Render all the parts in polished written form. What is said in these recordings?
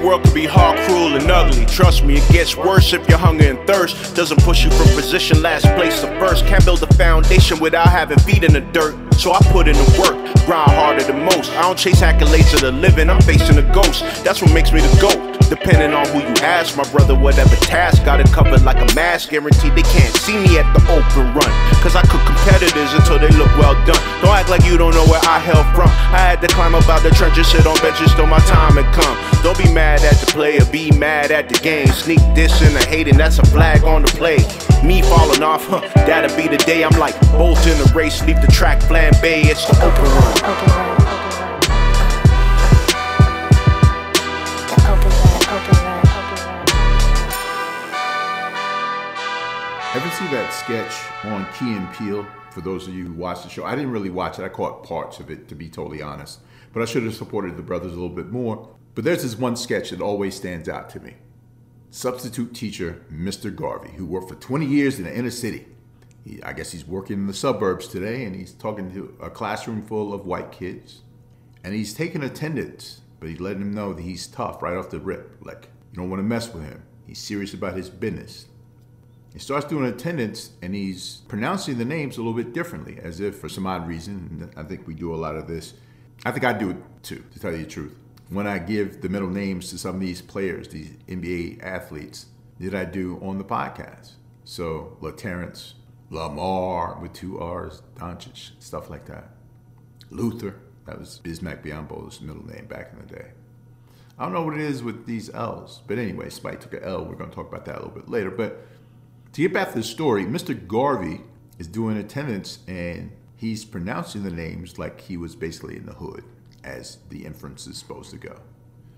world can be hard, cruel, and ugly. Trust me, it gets worse if your hunger and thirst doesn't push you from position last place to first. Can't build a foundation without having feet in the dirt. So I put in the work, grind harder than most. I don't chase accolades of the living, I'm facing a ghost. That's what makes me the GOAT. Depending on who you ask, my brother, whatever task, got it covered like a mask. Guaranteed they can't see me at the open run, cause I cook competitors until they look well done. Don't act like you don't know where I hail from. I had to climb up out the trenches, sit on benches till my time had come. Don't be mad at the player, be mad at the game. Sneak dissing and hating, that's a flag on the play. Me falling off, that'll be the day. I'm like Bolt in the race, leave the track flambe, it's the open run. Ever see that sketch on Key and Peele? For those of you who watched the show, I didn't really watch it. I caught parts of it, to be totally honest. But I should have supported the brothers a little bit more. But there's this one sketch that always stands out to me. Substitute teacher Mr. Garvey, who worked for 20 years in the inner city. I guess he's working in the suburbs today, and he's talking to a classroom full of white kids. And he's taking attendance, but he's letting them know that he's tough right off the rip. Like, you don't want to mess with him. He's serious about his business. He starts doing attendance, and he's pronouncing the names a little bit differently, as if for some odd reason. I think we do a lot of this. I think I do it too, to tell you the truth. When I give the middle names to some of these players, these NBA athletes, that I do on the podcast. So, LaTerrence, Lamar with 2 R's, Doncic, stuff like that. Luther, that was Bismack Biyombo's middle name back in the day. I don't know what it is with these L's, but anyway, Spike took an L. We're going to talk about that a little bit later. But to get back to the story, Mr. Garvey is doing attendance, and he's pronouncing the names like he was basically in the hood, as the inference is supposed to go.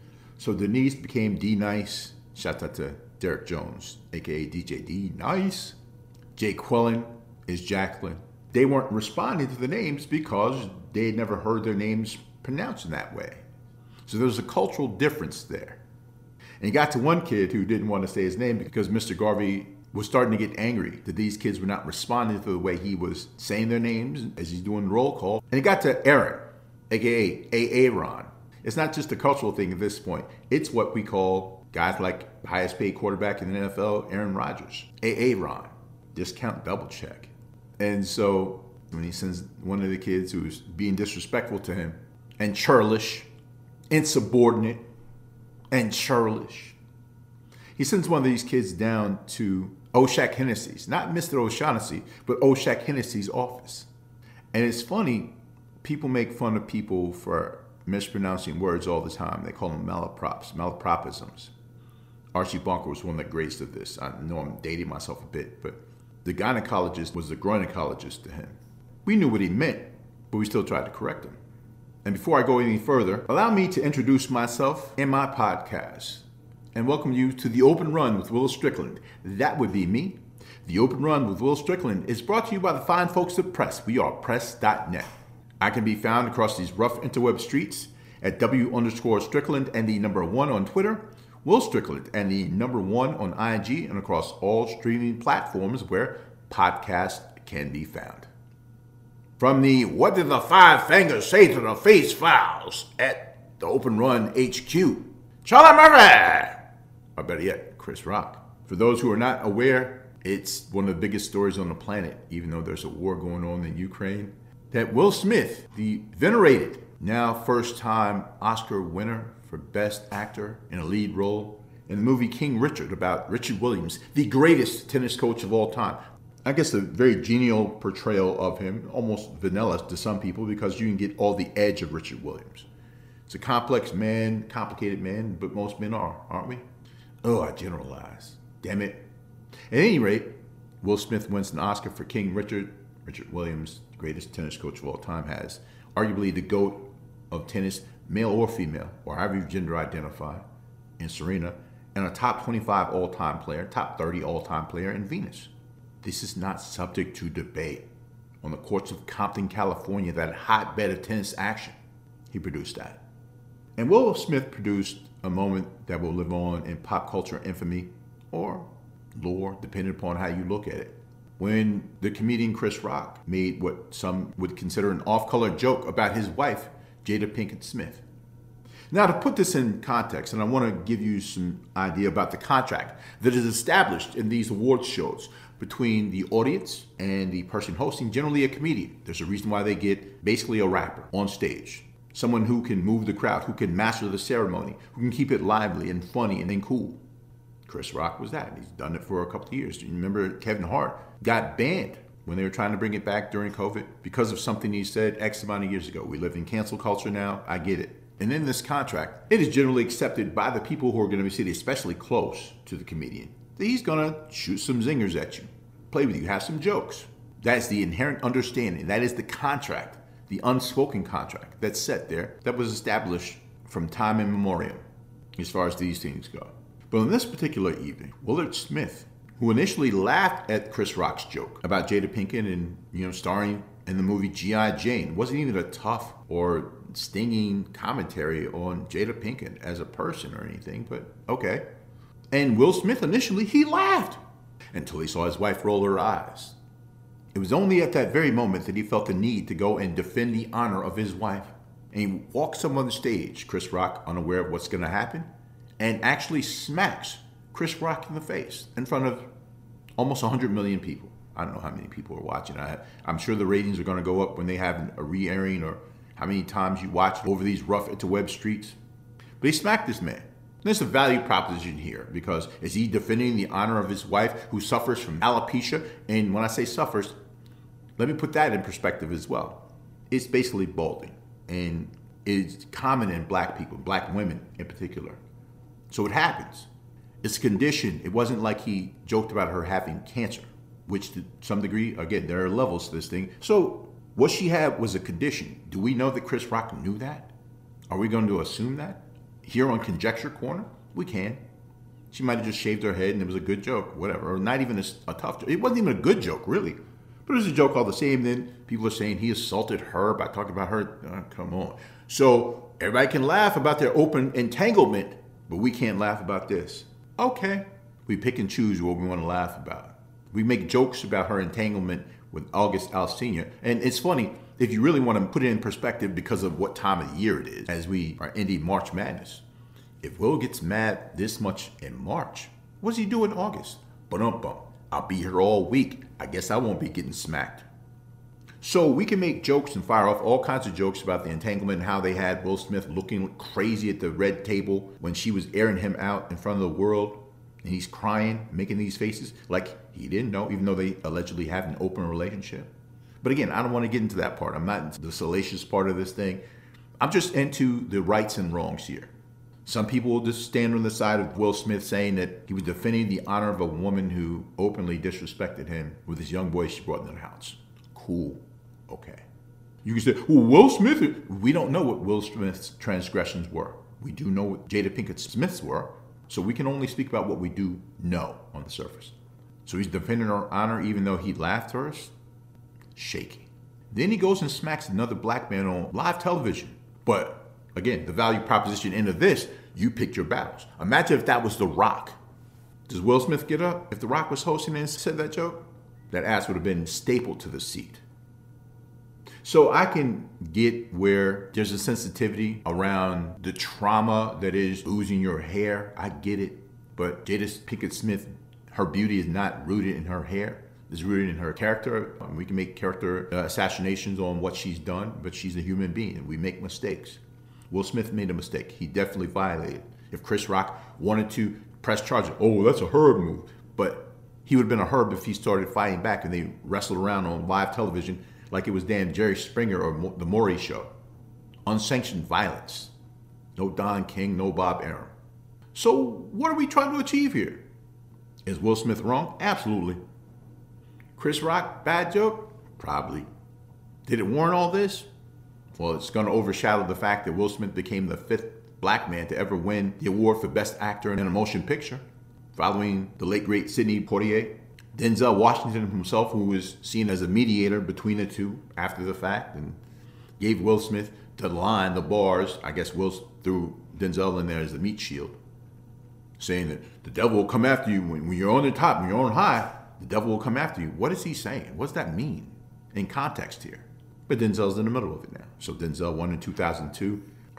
So Denise became D-Nice. Shout out to Derek Jones, a.k.a. DJ D-Nice. Jay Quellen is Jacqueline. They weren't responding to the names because they had never heard their names pronounced in that way. So there was a cultural difference there. And he got to one kid who didn't want to say his name because Mr. Garvey was starting to get angry that these kids were not responding to the way he was saying their names as he's doing the roll call. And it got to Aaron, a.k.a. Aaron. It's not just a cultural thing at this point. It's what we call guys like the highest paid quarterback in the NFL, Aaron Rodgers. Aaron. Discount double check. And so when he sends one of the kids who's being disrespectful to him and churlish, insubordinate, and churlish, he sends one of these kids down to Oshak Hennessy's, not Mr. O'Shaughnessy, but Oshak Hennessy's office. And it's funny, people make fun of people for mispronouncing words all the time. They call them malapropisms. Archie Bunker was one of the greatest of this. I know I'm dating myself a bit, but the gynecologist was the groinecologist to him. We knew what he meant, but we still tried to correct him. And before I go any further, allow me to introduce myself and my podcast and welcome you to The Open Run with Will Strickland. That would be me. The Open Run with Will Strickland is brought to you by the fine folks at Press. We are press.net. I can be found across these rough interweb streets at W_Strickland and the number 1 on Twitter, Will Strickland and the number 1 on IG, and across all streaming platforms where podcasts can be found. From the What Did the Five Fingers Say to the Face files at the Open Run HQ, Charlie Murphy! Or better yet, Chris Rock. For those who are not aware, it's one of the biggest stories on the planet, even though there's a war going on in Ukraine, that Will Smith, the venerated, now first-time Oscar winner for Best Actor in a lead role in the movie King Richard about Richard Williams, the greatest tennis coach of all time. I guess a very genial portrayal of him, almost vanilla to some people, because you can get all the edge of Richard Williams. It's a complex man, complicated man, but most men are, aren't we? Oh, I generalize. Damn it. At any rate, Will Smith wins an Oscar for King Richard. Richard Williams, the greatest tennis coach of all time, has arguably the GOAT of tennis, male or female, or however you gender identify, in Serena, and a top 25 all-time player, top 30 all-time player in Venus. This is not subject to debate. On the courts of Compton, California, that hotbed of tennis action, he produced that. And Will Smith produced a moment that will live on in pop culture infamy or lore, depending upon how you look at it. When the comedian Chris Rock made what some would consider an off-color joke about his wife, Jada Pinkett Smith. Now, to put this in context, and I want to give you some idea about the contract that is established in these awards shows between the audience and the person hosting, generally a comedian. There's a reason why they get basically a rapper on stage. Someone who can move the crowd, who can master the ceremony, who can keep it lively and funny and then cool. Chris Rock was that. He's done it for a couple of years. You remember Kevin Hart got banned when they were trying to bring it back during COVID because of something he said X amount of years ago. We live in cancel culture now. I get it. And in this contract, it is generally accepted by the people who are going to be sitting especially close to the comedian that he's going to shoot some zingers at you, play with you, have some jokes. That's the inherent understanding. That is the contract, the unspoken contract that's set there, that was established from time immemorial as far as these things go. But on this particular evening, Willard Smith, who initially laughed at Chris Rock's joke about Jada Pinkett and, starring in the movie G.I. Jane, wasn't even a tough or stinging commentary on Jada Pinkett as a person or anything, but okay. And Will Smith initially, he laughed until he saw his wife roll her eyes. It was only at that very moment that he felt the need to go and defend the honor of his wife. And he walks him on the stage, Chris Rock, unaware of what's going to happen, and actually smacks Chris Rock in the face in front of almost 100 million people. I don't know how many people are watching. I'm sure the ratings are going to go up when they have a re-airing or how many times you watch over these rough interweb streets. But he smacked this man. There's a value proposition here, because is he defending the honor of his wife who suffers from alopecia? And when I say suffers, let me put that in perspective as well. It's basically balding, and it's common in black people, black women in particular. So it happens. It's a condition. It wasn't like he joked about her having cancer, which to some degree, again, there are levels to this thing. So what she had was a condition. Do we know that Chris Rock knew that? Are we going to assume that? Here on Conjecture Corner, we can. She might have just shaved her head and it was a good joke, whatever, or not even a tough joke. It wasn't even a good joke, really. But it was a joke all the same. Then people are saying he assaulted her by talking about her. Come on. So everybody can laugh about their open entanglement, but we can't laugh about this. Okay. We pick and choose what we want to laugh about. We make jokes about her entanglement with August Alsina. And it's funny, if you really want to put it in perspective because of what time of the year it is, as we are ending March Madness. If Will gets mad this much in March, what does he do in August? Ba-dum-bum. I'll be here all week. I guess I won't be getting smacked. So we can make jokes and fire off all kinds of jokes about the entanglement and how they had Will Smith looking crazy at the red table when she was airing him out in front of the world. And he's crying, making these faces like he didn't know, even though they allegedly have an open relationship. But again, I don't want to get into that part. I'm not into the salacious part of this thing. I'm just into the rights and wrongs here. Some people will just stand on the side of Will Smith saying that he was defending the honor of a woman who openly disrespected him with this young boy she brought into the house. Cool. Okay. You can say, well, Will Smith, we don't know what Will Smith's transgressions were. We do know what Jada Pinkett Smith's were. So we can only speak about what we do know on the surface. So he's defending her honor even though he laughed first? Shaky. Then he goes and smacks another black man on live television. But again, the value proposition end of this, you picked your battles. Imagine if that was The Rock. Does Will Smith get up? If The Rock was hosting and said that joke, that ass would have been stapled to the seat. So I can get where there's a sensitivity around the trauma that is losing your hair. I get it. But Jada Pinkett Smith, her beauty is not rooted in her hair. It's rooted in her character. We can make character assassinations on what she's done, but she's a human being and we make mistakes. Will Smith made a mistake. He definitely violated. If Chris Rock wanted to press charges, oh, that's a Herb move. But he would have been a Herb if he started fighting back and they wrestled around on live television like it was damn Jerry Springer or the Maury Show. Unsanctioned violence. No Don King, no Bob Arum. So what are we trying to achieve here? Is Will Smith wrong? Absolutely. Chris Rock, bad joke? Probably. Did it warrant all this? Well, it's going to overshadow the fact that Will Smith became the 5th black man to ever win the award for Best Actor in a Motion Picture, following the late, great Sidney Poitier. Denzel Washington himself, who was seen as a mediator between the two after the fact and gave Will Smith the line, the bars. I guess Will threw Denzel in there as the meat shield, saying that the devil will come after you when you're on the top, when you're on high, the devil will come after you. What is he saying? What does that mean in context here? But Denzel's in the middle of it now. So Denzel won in 2002.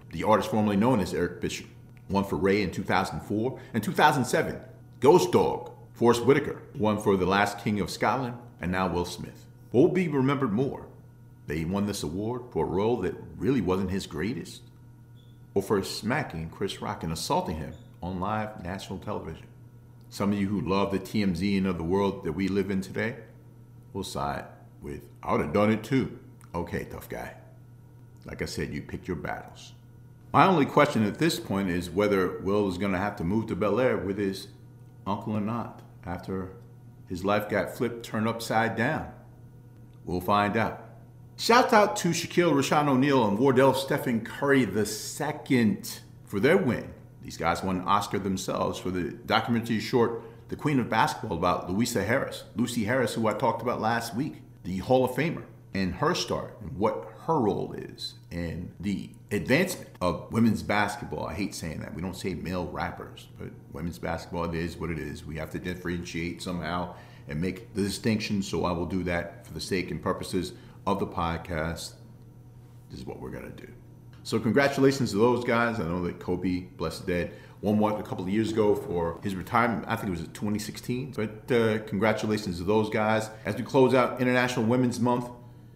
the artist formerly known as Eric Bishop. One for Ray in 2004 and 2007. Ghost Dog, Forrest Whitaker. One for The Last King of Scotland, and now Will Smith. What will be remembered more? That he won this award for a role that really wasn't his greatest? Or for smacking Chris Rock and assaulting him on live national television? Some of you who love the TMZ of the world that we live in today will side with, I would have done it too. Okay, tough guy. Like I said, you pick your battles. My only question at this point is whether Will is going to have to move to Bel Air with his uncle or not after his life got turned upside down. We'll find out. Shout out to Shaquille Rashawn O'Neal and Wardell Stephen Curry II for their win. These guys won an Oscar themselves for the documentary short The Queen of Basketball about Lucy Harris, who I talked about last week, the Hall of Famer, and her start and what her role is in the advancement of women's basketball. I hate saying that. We don't say male rappers, but women's basketball, it is what it is. We have to differentiate somehow and make the distinction, so I will do that for the sake and purposes of the podcast. This is what we're going to do. So congratulations to those guys. I know that Kobe, blessed dead, won one a couple of years ago for his retirement. I think it was in 2016. But congratulations to those guys. As we close out International Women's Month,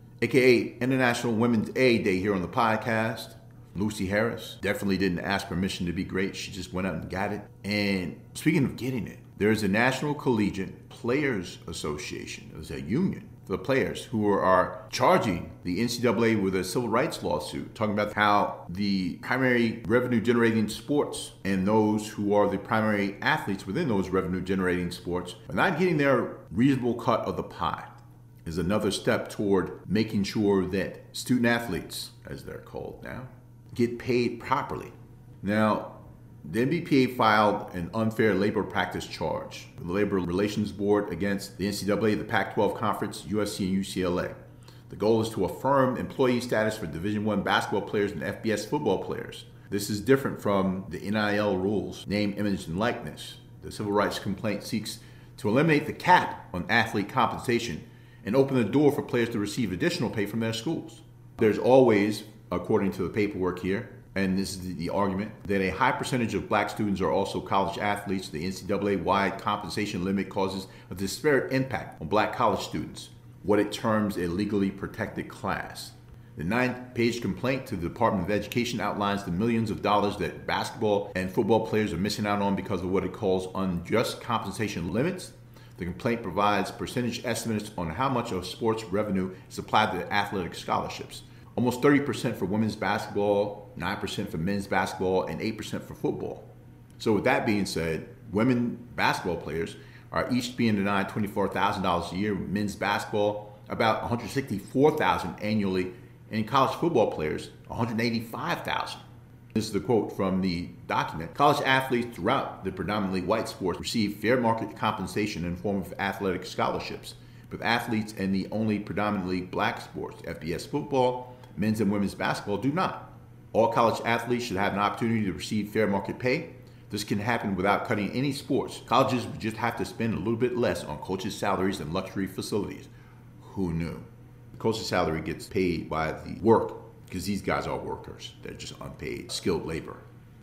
aka International Women's A Day here on the podcast, Lucy Harris definitely didn't ask permission to be great. She just went out and got it. And speaking of getting it, there's a National Collegiate Players Association. There's a union for the players who are charging the NCAA with a civil rights lawsuit, talking about how the primary revenue generating sports and those who are the primary athletes within those revenue generating sports are not getting their reasonable cut of the pie. Is another step toward making sure that student athletes, as they're called now, get paid properly. Now, the NBPA filed an unfair labor practice charge with the Labor Relations Board against the NCAA, the Pac-12 Conference, USC, and UCLA. The goal is to affirm employee status for Division I basketball players and FBS football players. This is different from the NIL rules, name, image, and likeness. The civil rights complaint seeks to eliminate the cap on athlete compensation and open the door for players to receive additional pay from their schools. There's always, according to the paperwork here, and this is the argument, that a high percentage of black students are also college athletes. The NCAA-wide compensation limit causes a disparate impact on black college students, what it terms a legally protected class. The 9-page complaint to the Department of Education outlines the millions of dollars that basketball and football players are missing out on because of what it calls unjust compensation limits. The complaint provides percentage estimates on how much of sports revenue is applied to athletic scholarships. Almost 30% for women's basketball, 9% for men's basketball, and 8% for football. So with that being said, women basketball players are each being denied $24,000 a year, men's basketball about $164,000 annually, and college football players $185,000. This is the quote from the document. College athletes throughout the predominantly white sports receive fair market compensation in the form of athletic scholarships, with athletes in the only predominantly black sports, FBS football, men's and women's basketball, do not. All college athletes should have an opportunity to receive fair market pay. This can happen without cutting any sports. Colleges would just have to spend a little bit less on coaches' salaries and luxury facilities. Who knew? The coach's salary gets paid by the work, because these guys are workers. They're just unpaid, skilled labor.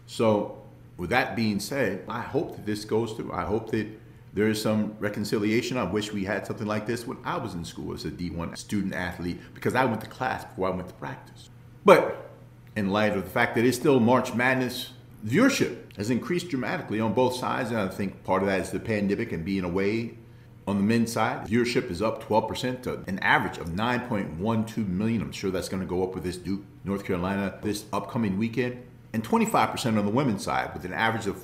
So with that being said, I hope that this goes through. I hope that there is some reconciliation. I wish we had something like this when I was in school as a D1 student athlete, because I went to class before I went to practice. But in light of the fact that it's still March Madness, viewership has increased dramatically on both sides. And I think part of that is the pandemic and being away. On the men's side, viewership is up 12% to an average of 9.12 million. I'm sure that's going to go up with this Duke, North Carolina, this upcoming weekend. And 25% on the women's side, with an average of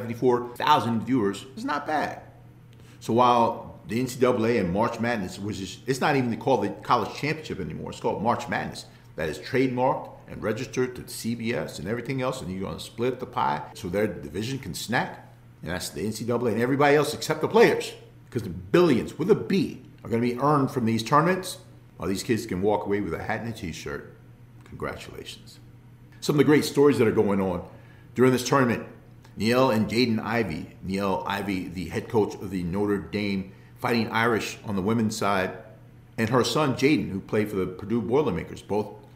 474,000 viewers, is not bad. So while the NCAA and March Madness, which is, it's not even called the college championship anymore, it's called March Madness. That is trademarked and registered to CBS and everything else, and you're going to split the pie so their division can snack. And that's the NCAA and everybody else except the players. Because the billions, with a B, are going to be earned from these tournaments, while these kids can walk away with a hat and a t-shirt. Congratulations. Some of the great stories that are going on during this tournament. Niele and Jaden Ivey. Niele Ivey, the head coach of the Notre Dame Fighting Irish on the women's side, and her son Jaden, who played for the Purdue Boilermakers, both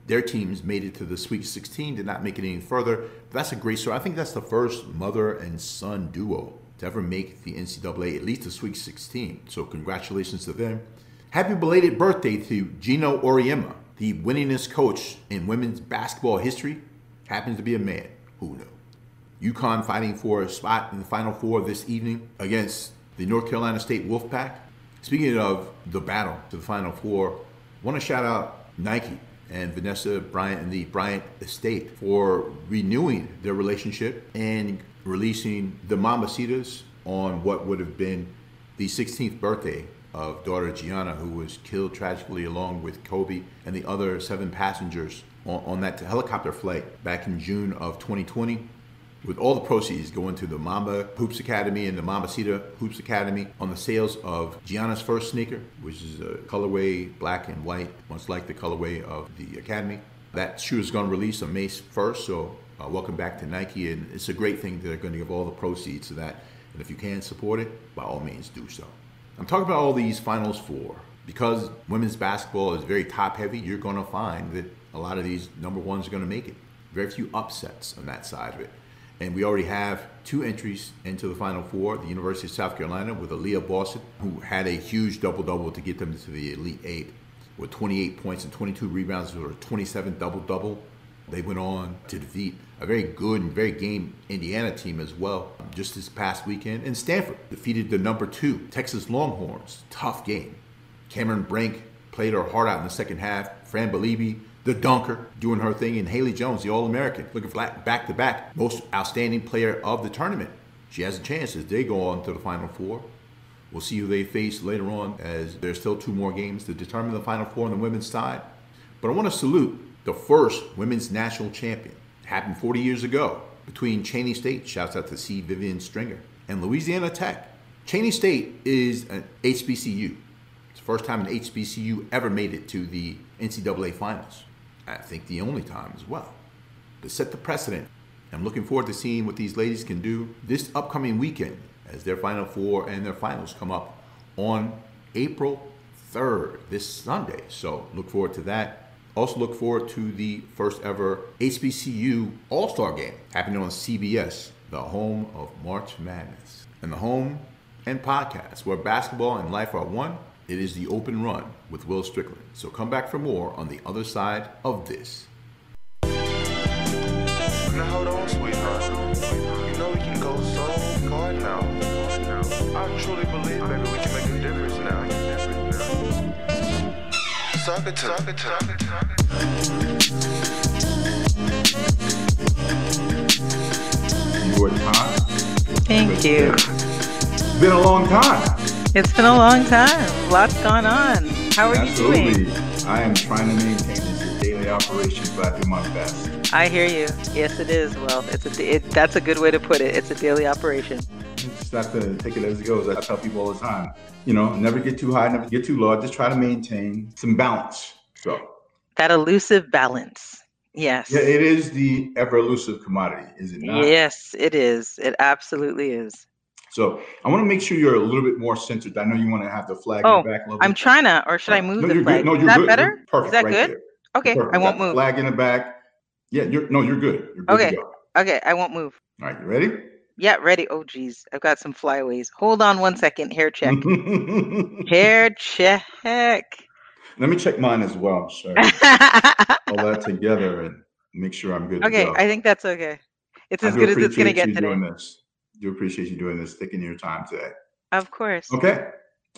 Their teams made it to the Sweet 16, did not make it any further. But that's a great story. I think that's the first mother and son duo to ever make the NCAA, at least the Sweet 16. So congratulations to them. Happy belated birthday to Gino Auriemma, the winningest coach in women's basketball history. Happens to be a man. Who knew? UConn fighting for a spot in the Final Four this evening against the North Carolina State Wolfpack. Speaking of the battle to the Final Four, I want to shout out Nike and Vanessa Bryant and the Bryant estate for renewing their relationship and releasing the Mamacitas on what would have been the 16th birthday of daughter Gianna, who was killed tragically along with Kobe and the other 7 passengers on that helicopter flight back in June of 2020. With all the proceeds going to the Mamba Hoops Academy and the Mamacita Hoops Academy on the sales of Gianna's first sneaker, which is a colorway black and white, much like the colorway of the Academy. That shoe is going to release on May 1st, so welcome back to Nike, and it's a great thing that they're going to give all the proceeds to that. And if you can support it, by all means do so. I'm talking about all these Finals Four. Because women's basketball is very top heavy, you're going to find that a lot of these number ones are going to make it. Very few upsets on that side of it. And we already have 2 entries into the Final Four. The University of South Carolina with Aaliyah Boston, who had a huge double-double to get them to the Elite Eight with 28 points and 22 rebounds for a 27 double-double. They went on to defeat a very good and very game Indiana team as well just this past weekend. And Stanford defeated the number 2 Texas Longhorns. Tough game. Cameron Brink played her heart out in the second half. Fran Belibi, the dunker, doing her thing, and Haley Jones, the All-American, looking flat back-to-back, most outstanding player of the tournament. She has a chance as they go on to the Final Four. We'll see who they face later on, as there's still 2 more games to determine the Final Four on the women's side. But I want to salute the first women's national champion. It happened 40 years ago between Cheyney State, shouts out to C. Vivian Stringer, and Louisiana Tech. Cheyney State is an HBCU. It's the first time an HBCU ever made it to the NCAA Finals. I think the only time as well. To set the precedent, I'm looking forward to seeing what these ladies can do this upcoming weekend as their Final Four and their finals come up on April 3rd, this Sunday. So look forward to that. Also look forward to the first ever HBCU All-Star Game happening on CBS, the home of March Madness, and the home and podcast where basketball and life are one. It is the Open Run with Will Strickland. So come back for more on the other side of this. Now hold on, sweetheart. You know we can go so far now. I truly believe, baby, we can make a difference now. Talk it to Your time. Thank you. It's been a long time. It's been a long time. Lots gone on. How are you doing? I am trying to maintain this daily operation, but I do my best. I hear you. Yes, it is. Well, that's a good way to put it. It's a daily operation. Just have to take it as it goes. I tell people all the time, never get too high, never get too low. Just try to maintain some balance. So that elusive balance. Yes. Yeah, it is the ever elusive commodity, is it not? Yes, it is. It absolutely is. So I want to make sure you're a little bit more centered. I know you want to have the flag in the back a little bit. I'm trying to, or should I move the flag? No, you're is that good. better? You're perfect. Is that right good? There. Okay, I won't move. Flag in the back. Yeah, you're good. You're good okay. To go. Okay, I won't move. All right, you ready? Yeah, ready. Oh, geez. I've got some flyaways. Hold on one second. Hair check. Hair check. Let me check mine as well. Sure. All that together and make sure I'm good to go. Okay, I think that's okay. It's as good as it's going to get today. Do appreciate you doing this, taking your time today. Of course. Okay.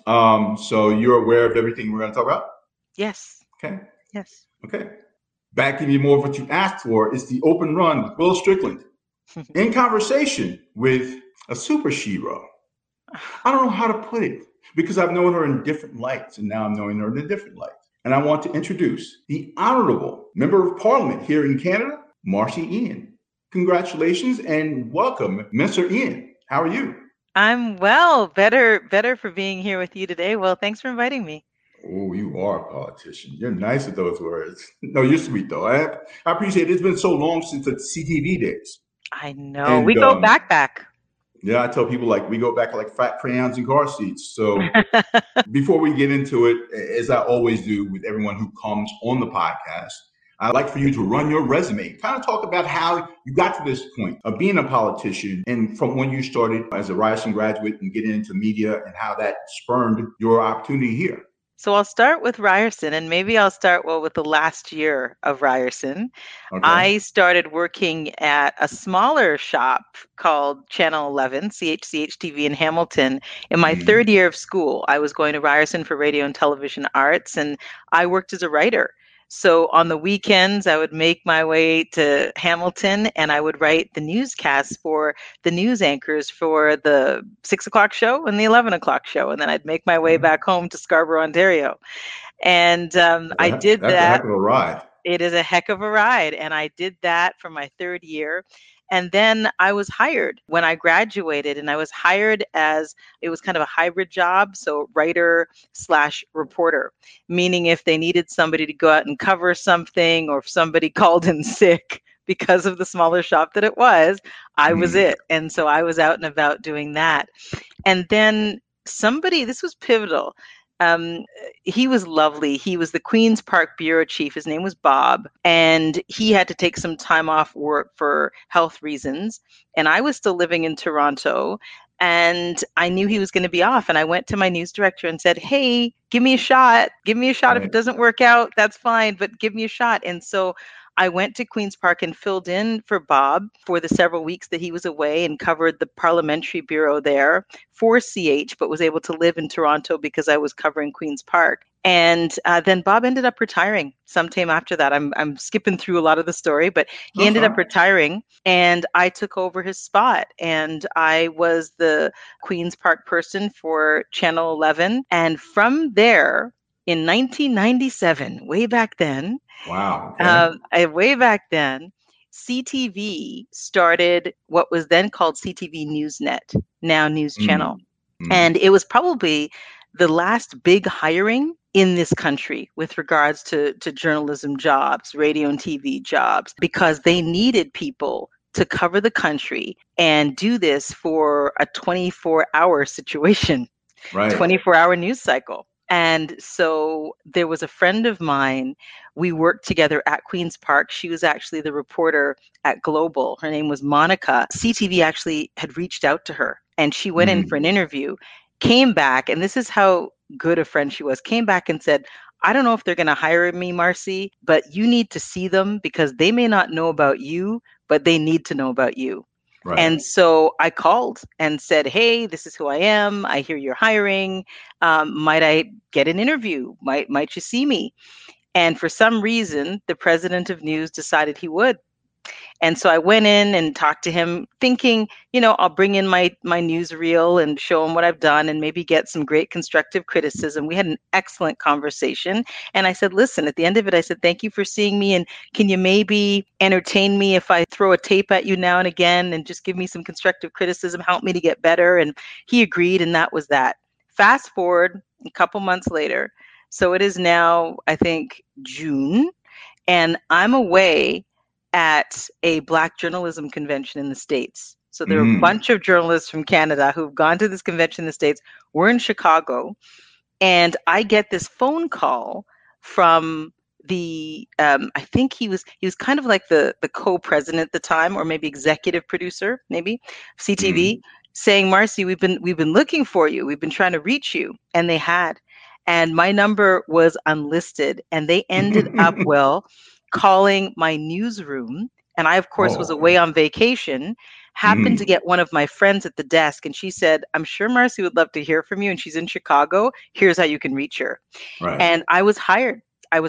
So you're aware of everything we're going to talk about? Yes. Okay. Yes. Okay. Back giving you more of what you asked for is the Open Run with Will Strickland. In conversation with a super shero. I don't know how to put it because I've known her in different lights and now I'm knowing her in a different light. And I want to introduce the Honorable Member of Parliament here in Canada, Marcy Ian. Congratulations and welcome, Mr. Ian. How are you? I'm well. Better for being here with you today. Well, thanks for inviting me. Oh, you are a politician. You're nice with those words. No, you're sweet though. I appreciate it. It's been so long since the CTV days. I know. And, we go back. Yeah, I tell people we go back like fat crayons and car seats. So before we get into it, as I always do with everyone who comes on the podcast, I'd like for you to run your resume. Kind of talk about how you got to this point of being a politician and from when you started as a Ryerson graduate and getting into media and how that spurned your opportunity here. So I'll start with Ryerson, and maybe I'll start with the last year of Ryerson. Okay. I started working at a smaller shop called Channel 11, CHCH TV in Hamilton. In my third year of school, I was going to Ryerson for radio and television arts, and I worked as a writer. So on the weekends, I would make my way to Hamilton and I would write the newscasts for the news anchors for the 6 o'clock show and the 11 o'clock show. And then I'd make my way back home to Scarborough, Ontario. And I did that. That's a heck of a ride. It is a heck of a ride. And I did that for my third year. And then I was hired when I graduated, and I was hired as, it was kind of a hybrid job. So writer/reporter, meaning if they needed somebody to go out and cover something, or if somebody called in sick because of the smaller shop that it was, I was it. And so I was out and about doing that. And then this was pivotal. He was lovely. He was the Queen's Park bureau chief. His name was Bob, and he had to take some time off work for health reasons. And I was still living in Toronto, and I knew he was going to be off. And I went to my news director and said, hey, give me a shot. Give me a shot. If it doesn't work out, that's fine, but give me a shot. And so I went to Queen's Park and filled in for Bob for the several weeks that he was away and covered the parliamentary bureau there for CH, but was able to live in Toronto because I was covering Queen's Park. And then Bob ended up retiring sometime after that. I'm skipping through a lot of the story, but he ended up retiring and I took over his spot. And I was the Queen's Park person for Channel 11. And from there, in 1997, way back then, wow. Okay. Way back then, CTV started what was then called CTV Newsnet, now News Channel. And it was probably the last big hiring in this country with regards to journalism jobs, radio and TV jobs, because they needed people to cover the country and do this for a 24-hour situation, right? 24-hour news cycle. And so there was a friend of mine. We worked together at Queen's Park. She was actually the reporter at Global. Her name was Monica. CTV actually had reached out to her and she went in for an interview, came back, and this is how good a friend she was, came back and said, I don't know if they're going to hire me, Marcy, but you need to see them because they may not know about you, but they need to know about you. Right. And so I called and said, hey, this is who I am. I hear you're hiring. Might I get an interview? Might you see me? And for some reason, the president of news decided he would. And so I went in and talked to him thinking, I'll bring in my newsreel and show him what I've done and maybe get some great constructive criticism. We had an excellent conversation. And I said, listen, at the end of it, I said, thank you for seeing me. And can you maybe entertain me if I throw a tape at you now and again and just give me some constructive criticism, help me to get better? And he agreed. And that was that. Fast forward a couple months later. So it is now, I think, June. And I'm away at a Black journalism convention in the States. So there are a bunch of journalists from Canada who've gone to this convention in the States. We're in Chicago. And I get this phone call from the, I think he was kind of like the co-president at the time, or maybe executive producer, maybe, CTV, saying, Marcy, we've been looking for you. We've been trying to reach you. And they had. And my number was unlisted. And they ended up, calling my newsroom, and I, of course, was away on vacation, happened to get one of my friends at the desk, and she said, I'm sure Marcy would love to hear from you, and she's in Chicago. Here's how you can reach her. Right. And I was hired. I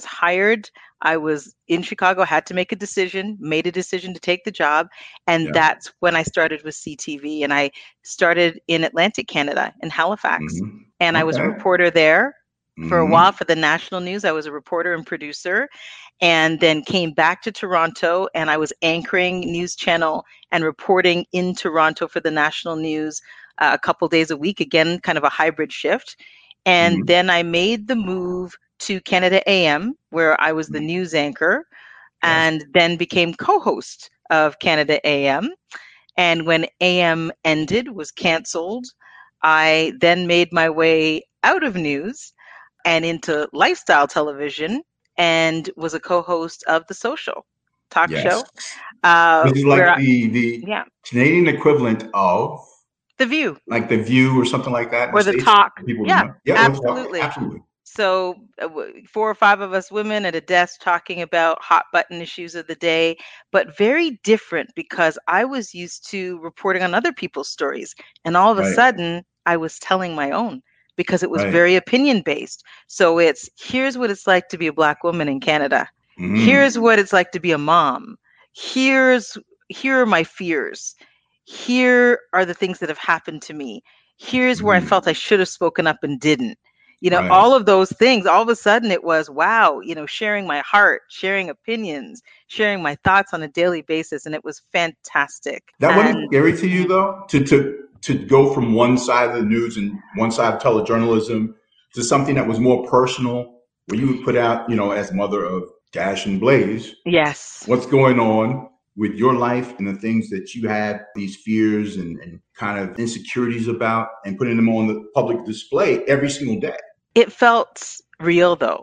was in Chicago, had to make a decision, made a decision to take the job, and that's when I started with CTV, and I started in Atlantic Canada, in Halifax, and I was a reporter there. For a while for the national news, I was a reporter and producer, and then came back to Toronto, and I was anchoring News Channel and reporting in Toronto for the national news a couple days a week, again, kind of a hybrid shift. And then I made the move to Canada AM, where I was the news anchor, and then became co-host of Canada AM. And when AM ended, was canceled, I then made my way out of news and into lifestyle television and was a co-host of The Social talk Yes. show. This is like the yeah. Canadian equivalent of The View. Like The View or something like that. Or The Talk. People Yeah, absolutely. absolutely. So 4 or 5 of us women at a desk talking about hot button issues of the day, but very different because I was used to reporting on other people's stories. And all of a sudden, I was telling my own because it was very opinion based. So it's, here's what it's like to be a Black woman in Canada. Mm-hmm. Here's what it's like to be a mom. Here are my fears. Here are the things that have happened to me. Here's where I felt I should have spoken up and didn't. All of those things, all of a sudden it was, wow, sharing my heart, sharing opinions, sharing my thoughts on a daily basis. And it was fantastic. That wasn't scary to you, though, to go from one side of the news and one side of telejournalism to something that was more personal, where you would put out, as mother of Dash and Blaze. Yes. What's going on with your life and the things that you had these fears and kind of insecurities about, and putting them on the public display every single day. It felt real, though.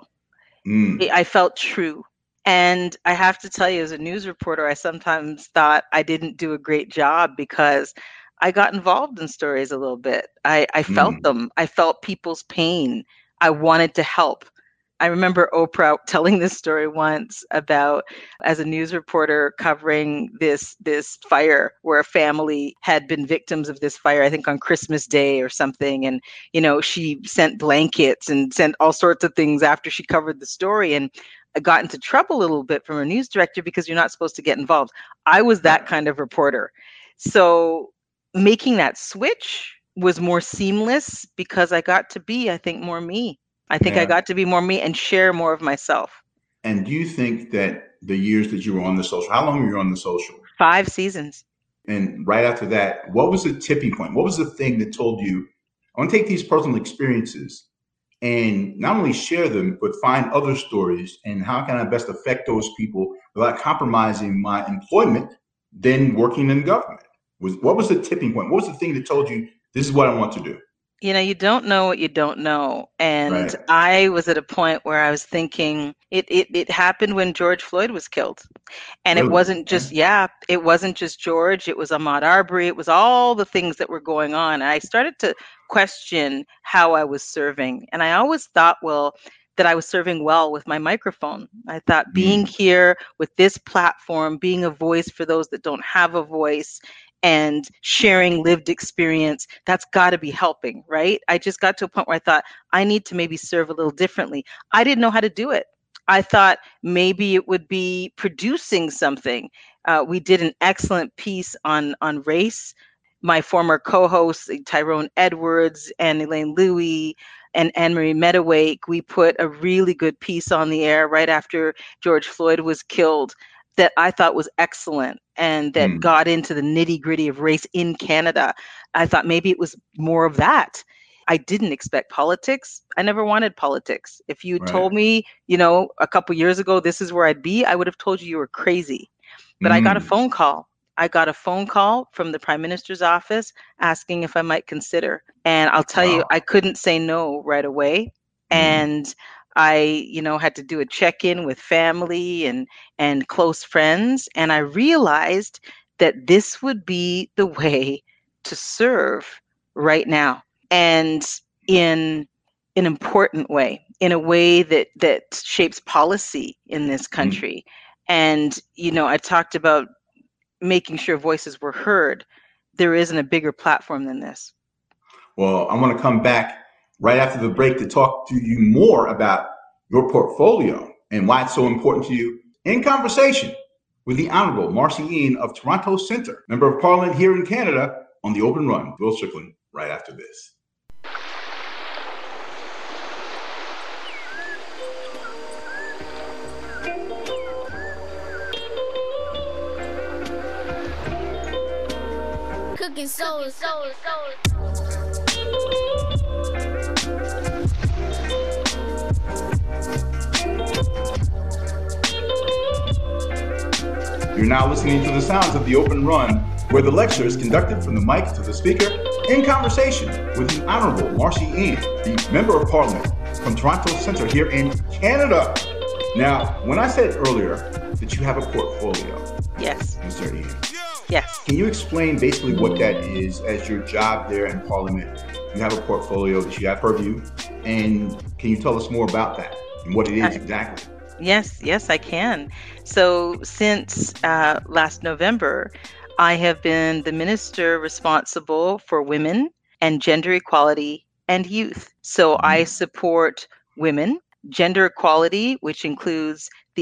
I felt true. And I have to tell you, as a news reporter, I sometimes thought I didn't do a great job because I got involved in stories a little bit. I felt them. I felt people's pain. I wanted to help. I remember Oprah telling this story once about, as a news reporter covering this fire where a family had been victims of this fire, I think on Christmas Day or something. And, she sent blankets and sent all sorts of things after she covered the story. And I got into trouble a little bit from her news director because you're not supposed to get involved. I was that kind of reporter. So making that switch was more seamless because I got to be, I think, more me. I think I got to be more me and share more of myself. And do you think that the years that you were on The Social, how long were you on The Social? 5 seasons. And right after that, what was the tipping point? What was the thing that told you, I want to take these personal experiences and not only share them, but find other stories, and how can I best affect those people without compromising my employment, then working in government? What was the tipping point? What was the thing that told you, this is what I want to do? You don't know what you don't know. And I was at a point where I was thinking it happened when George Floyd was killed. And it wasn't just, it wasn't just George. It was Ahmaud Arbery. It was all the things that were going on. And I started to question how I was serving. And I always thought, that I was serving well with my microphone. I thought being here with this platform, being a voice for those that don't have a voice, and sharing lived experience, that's got to be helping, right? I just got to a point where I thought I need to maybe serve a little differently. I didn't know how to do it. I thought maybe it would be producing something. We did an excellent piece on race. My former co-hosts, Tyrone Edwards and Elaine Louie and Anne-Marie Medawake, we put a really good piece on the air right after George Floyd was killed that I thought was excellent and that got into the nitty-gritty of race in Canada. I thought maybe it was more of that. I didn't expect politics. I never wanted politics. If you told me, a couple years ago, this is where I'd be, I would have told you were crazy. But I got a phone call. I got a phone call from the Prime Minister's office asking if I might consider. And I'll tell you, I couldn't say no right away. And I, had to do a check-in with family and close friends. And I realized that this would be the way to serve right now. And in an important way, in a way that shapes policy in this country. And, I talked about making sure voices were heard. There isn't a bigger platform than this. Well, I want to come back right after the break to talk to you more about your portfolio and why it's so important to you, in conversation with the Honorable Marcy Ian of Toronto Centre, Member of Parliament here in Canada, on The Open Run. Will Strickland, right after this. Cooking soul. You're now listening to the sounds of The Open Run, where the lecture is conducted from the mic to the speaker in conversation with the Honorable Marcy Ian, the Member of Parliament from Toronto Centre here in Canada. Now, when I said earlier that you have a portfolio, Yes. Mr. Eden, Yes. can you explain basically what that is as your job there in Parliament? You have a portfolio that you have purview, and can you tell us more about that and what it is exactly? Yes, I can. So since last November, I have been the minister responsible for women and gender equality and youth. So I support women, gender equality, which includes the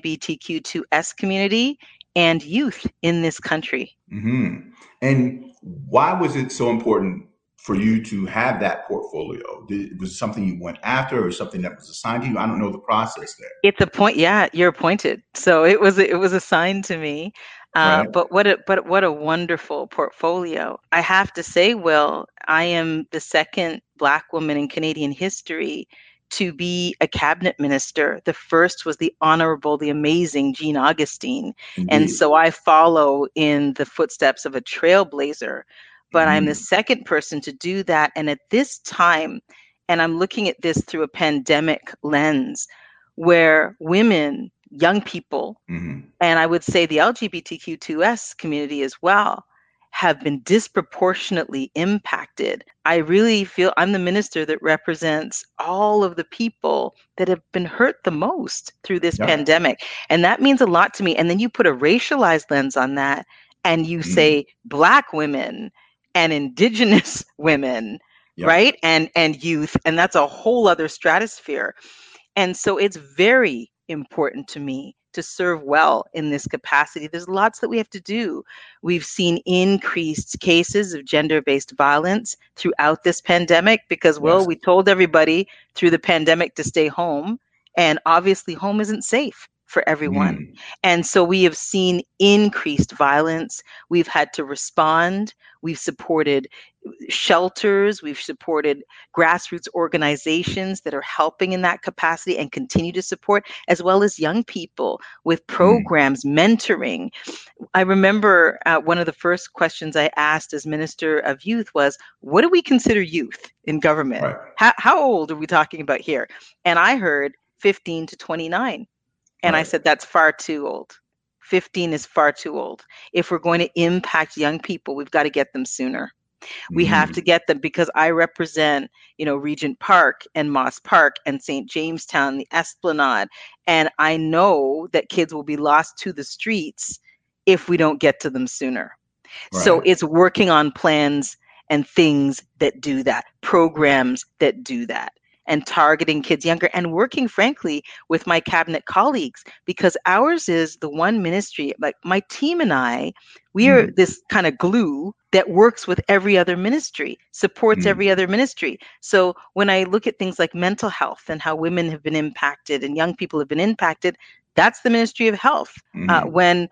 LGBTQ2S community, and youth in this country. Mm-hmm. And why was it so important for you to have that portfolio? Was it something you went after or something that was assigned to you? I don't know the process there. It's a point. Yeah, you're appointed. So it was assigned to me. Right. But what a wonderful portfolio. I have to say, Will, I am the second Black woman in Canadian history to be a cabinet minister. The first was the honorable, the amazing Jean Augustine. And Indeed. so I follow in the footsteps of a trailblazer. But I'm the second person to do that. And at this time, and I'm looking at this through a pandemic lens, where women, young people, and I would say the LGBTQ2S community as well, have been disproportionately impacted. I really feel I'm the minister that represents all of the people that have been hurt the most through this pandemic. And that means a lot to me. And then you put a racialized lens on that and you say Black women and Indigenous women, right? And youth. And that's a whole other stratosphere. And so it's very important to me to serve well in this capacity. There's lots that we have to do. We've seen increased cases of gender-based violence throughout this pandemic because, well, we told everybody through the pandemic to stay home, and obviously home isn't safe for everyone. And so we have seen increased violence. We've had to respond. We've supported shelters. We've supported grassroots organizations that are helping in that capacity and continue to support, as well as young people with programs, mentoring. I remember one of the first questions I asked as Minister of Youth was, what do we consider youth in government? Right. How old are we talking about here? And I heard 15 to 29. And I said, that's far too old. 15 is far too old. If we're going to impact young people, we've got to get them sooner. We have to get them because I represent, Regent Park and Moss Park and St. Jamestown, the Esplanade. And I know that kids will be lost to the streets if we don't get to them sooner. Right. So it's working on plans and things that do that, programs that do that, and targeting kids younger and working, frankly, with my cabinet colleagues, because ours is the one ministry, like my team and I, we are this kind of glue that works with every other ministry, supports every other ministry. So when I look at things like mental health and how women have been impacted and young people have been impacted, that's the Ministry of Health. When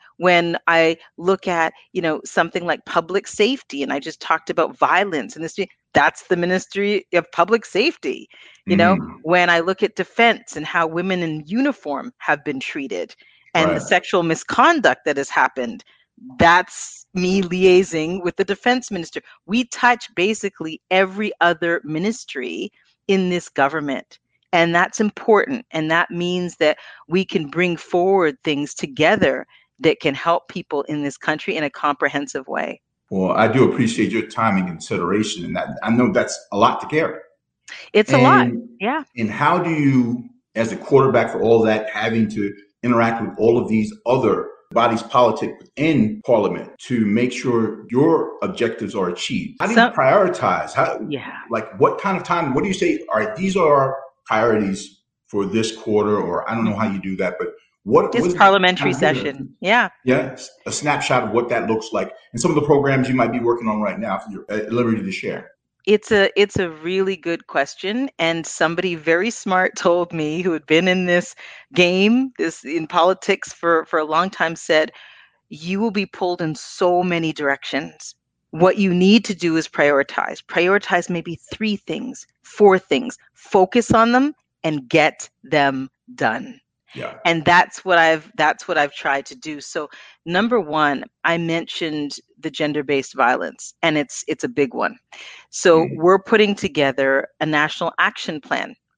I look at, something like public safety, and I just talked about violence in this, that's the Ministry of Public Safety. When I look at defense and how women in uniform have been treated and the sexual misconduct that has happened, that's me liaising with the defense minister. We touch basically every other ministry in this government. And that's important. And that means that we can bring forward things together that can help people in this country in a comprehensive way. Well, I do appreciate your time and consideration. And that, I know that's a lot to carry. It's a lot. Yeah. And how do you, as a quarterback for all that, having to interact with all of these other bodies politic within Parliament to make sure your objectives are achieved? How do you prioritize? Like what kind of time, what do you say, all right, these are our priorities for this quarter, or I don't know how you do that, but what is parliamentary session? Yeah, a snapshot of what that looks like and some of the programs you might be working on right now, if you're at liberty to share. It's a really good question. And somebody very smart told me, who had been in this game, in politics for a long time, said, you will be pulled in so many directions. What you need to do is prioritize maybe 3 things, 4 things, focus on them and get them done. Yeah. And that's what I've tried to do. So number 1, I mentioned the gender-based violence, and it's a big one. So we're putting together a national action plan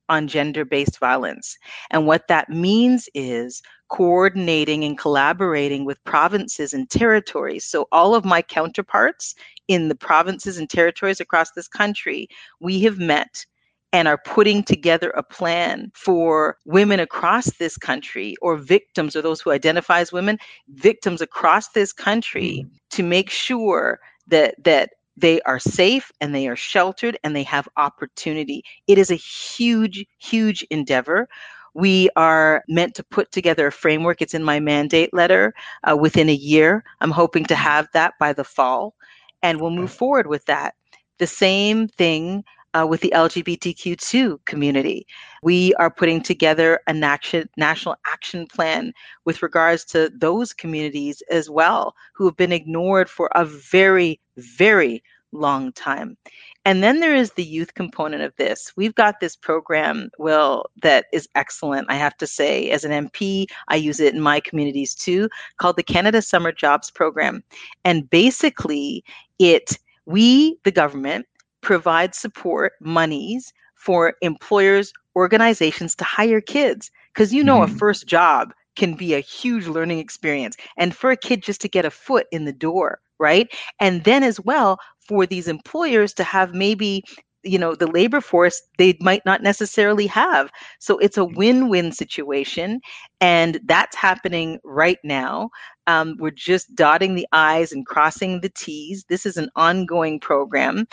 on gender-based violence. And what that means is coordinating and collaborating with provinces and territories. So all of my counterparts in the provinces and territories across this country, we have met and are putting together a plan for women across this country, or victims, or those who identify as women, victims across this country, to make sure that they are safe and they are sheltered and they have opportunity. It is a huge, huge endeavor. We are meant to put together a framework. It's in my mandate letter within a year. I'm hoping to have that by the fall, and we'll move forward with that. The same thing with the LGBTQ2 community. We are putting together a national action plan with regards to those communities as well, who have been ignored for a very, very long time. And then there is the youth component of this. We've got this program, Will, that is excellent, I have to say. As an MP, I use it in my communities too, called the Canada Summer Jobs Program. And basically, we, the government, provide support monies for employers, organizations to hire kids. Because a first job can be a huge learning experience. And for a kid just to get a foot in the door, right? And then as well, for these employers to have maybe, the labor force they might not necessarily have. So it's a win-win situation. And that's happening right now. We're just dotting the I's and crossing the T's. This is an ongoing program,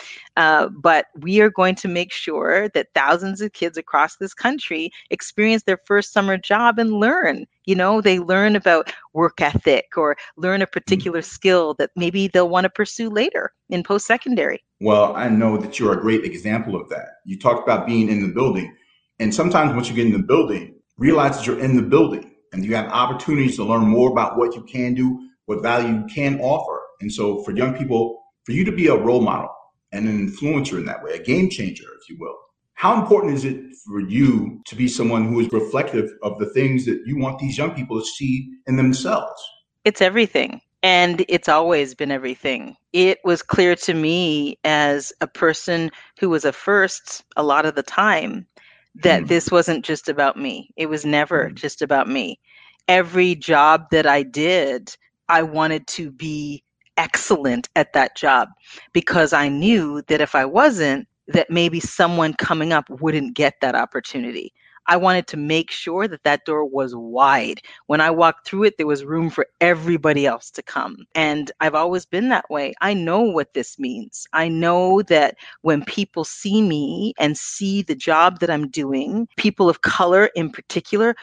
but we are going to make sure that thousands of kids across this country experience their first summer job and learn. They learn about work ethic or learn a particular skill that maybe they'll want to pursue later in post-secondary. Well, I know that you're a great example of that. You talked about being in the building, and sometimes once you get in the building, realize that you're in the building. And you have opportunities to learn more about what you can do, what value you can offer. And so for young people, for you to be a role model and an influencer in that way, a game changer, if you will, how important is it for you to be someone who is reflective of the things that you want these young people to see in themselves? It's everything. And it's always been everything. It was clear to me as a person who was a first a lot of the time that this wasn't just about me. It was never just about me. Every job that I did, I wanted to be excellent at that job, because I knew that if I wasn't, that maybe someone coming up wouldn't get that opportunity. I wanted to make sure that that door was wide. When I walked through it, there was room for everybody else to come. And I've always been that way. I know what this means. I know that when people see me and see the job that I'm doing, people of color in particular,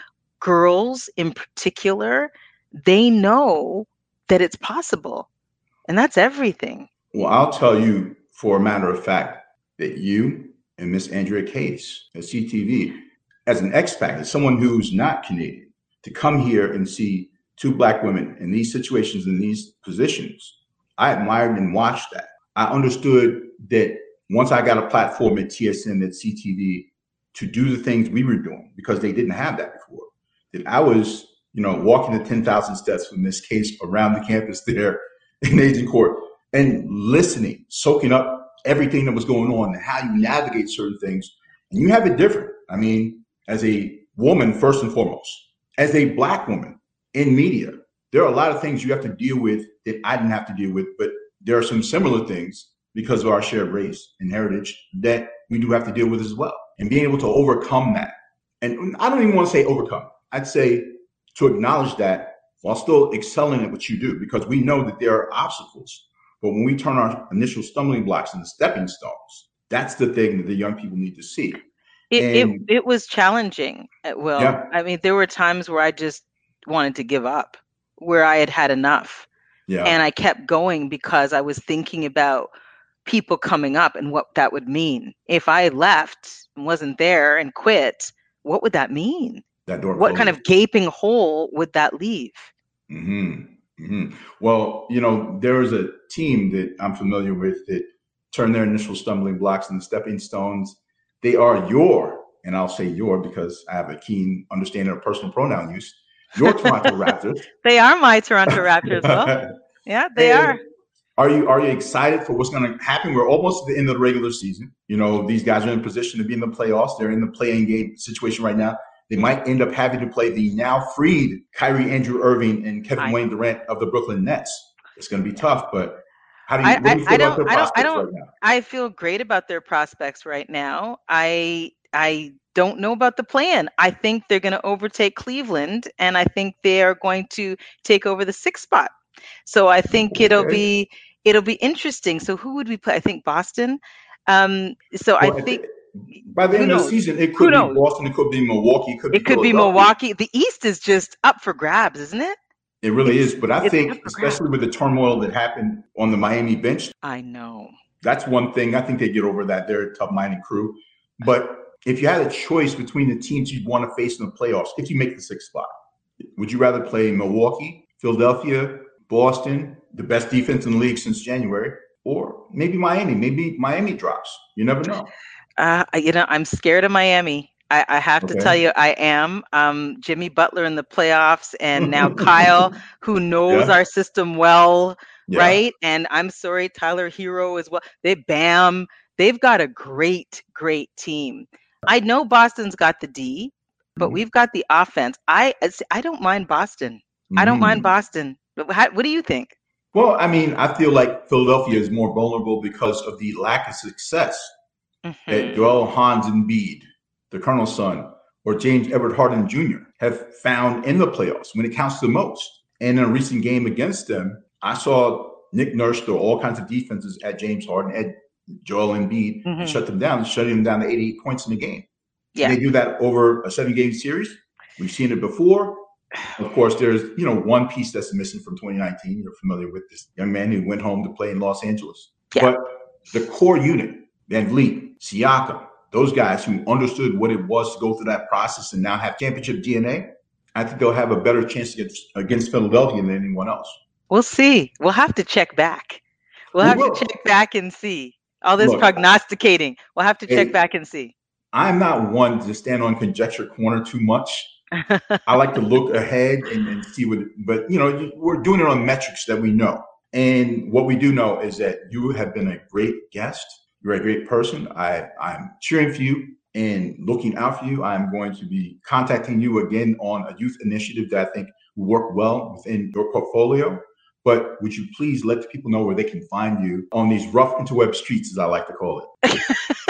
girls in particular, they know that it's possible. And that's everything. Well, I'll tell you for a matter of fact that you and Miss Andrea Case at CTV, as an expat, as someone who's not Canadian, to come here and see two Black women in these situations, in these positions, I admired and watched that. I understood that once I got a platform at TSN, at CTV, to do the things we were doing, because they didn't have that before, that I was, walking the 10,000 steps from Miss Case around the campus there in Agincourt and listening, soaking up everything that was going on and how you navigate certain things. And you have it different. I mean, as a woman, first and foremost, as a Black woman in media, there are a lot of things you have to deal with that I didn't have to deal with, but there are some similar things because of our shared race and heritage that we do have to deal with as well. And being able to overcome that. And I don't even want to say overcome. I'd say to acknowledge that while still excelling at what you do, because we know that there are obstacles. But when we turn our initial stumbling blocks into stepping stones, that's the thing that the young people need to see. It was challenging, Will. Yeah. I mean, there were times where I just wanted to give up, where I had enough. Yeah. And I kept going because I was thinking about people coming up and what that would mean. If I left and wasn't there and quit, what would that mean? That door what kind of gaping hole would that leave? Mm-hmm. Mm-hmm. Well, there is a team that I'm familiar with that turned their initial stumbling blocks into stepping stones. They are and I'll say your because I have a keen understanding of personal pronoun use, your Toronto Raptors. They are my Toronto Raptors, Will. Yeah, they are. Are you excited for what's going to happen? We're almost at the end of the regular season. You know, these guys are in position to be in the playoffs. They're in the play-in game situation right now. They might end up having to play the now freed Kyrie Andrew Irving and Kevin Wayne Durant of the Brooklyn Nets. It's going to be tough, but what do you feel about their prospects right now? I feel great about their prospects right now. I don't know about the plan. I think they're going to overtake Cleveland, and I think they are going to take over the 6th spot. So I think it'll be interesting. So who would we play? I think Boston. I think by the end of the season, it could be Boston, it could be Milwaukee, it could be Milwaukee. The East is just up for grabs, isn't it? It really is. But I think, especially with the turmoil that happened on the Miami bench, I know that's one thing. I think they get over that. They're a tough-minded crew. But if you had a choice between the teams you'd want to face in the playoffs, if you make the 6th spot, would you rather play Milwaukee, Philadelphia, Boston, the best defense in the league since January, or maybe Miami? Maybe Miami drops. You never know. I'm scared of Miami. I have to tell you, I am. Jimmy Butler in the playoffs, and now Kyle, who knows our system well, right? And I'm sorry, Tyler Hero as well. They've got a great team. I know Boston's got the D, but we've got the offense. I don't mind Boston. I don't mind Boston. What do you think? Well, I mean, I feel like Philadelphia is more vulnerable because of the lack of success that Joel Embiid, the Colonel's son, or James Edward Harden Jr. have found in the playoffs when it counts the most. And in a recent game against them, I saw Nick Nurse throw all kinds of defenses at James Harden, at Joel Embiid, and shutting them down to 88 points in the game. Yeah. Can they do that over a 7-game series? We've seen it before. Of course, there's one piece that's missing from 2019. You're familiar with this young man who went home to play in Los Angeles. Yeah. But the core unit, VanVleet, Siakam, those guys who understood what it was to go through that process and now have championship DNA, I think they'll have a better chance against Philadelphia than anyone else. We'll see. We'll have to check back. We'll have to check back and see. All this prognosticating. We'll have to check back and see. I'm not one to stand on conjecture corner too much. I like to look ahead and see but we're doing it on metrics that we know. And what we do know is that you have been a great guest. You're a great person. I'm cheering for you and looking out for you. I'm going to be contacting you again on a youth initiative that I think will work well within your portfolio. But would you please let the people know where they can find you on these rough interweb streets, as I like to call it?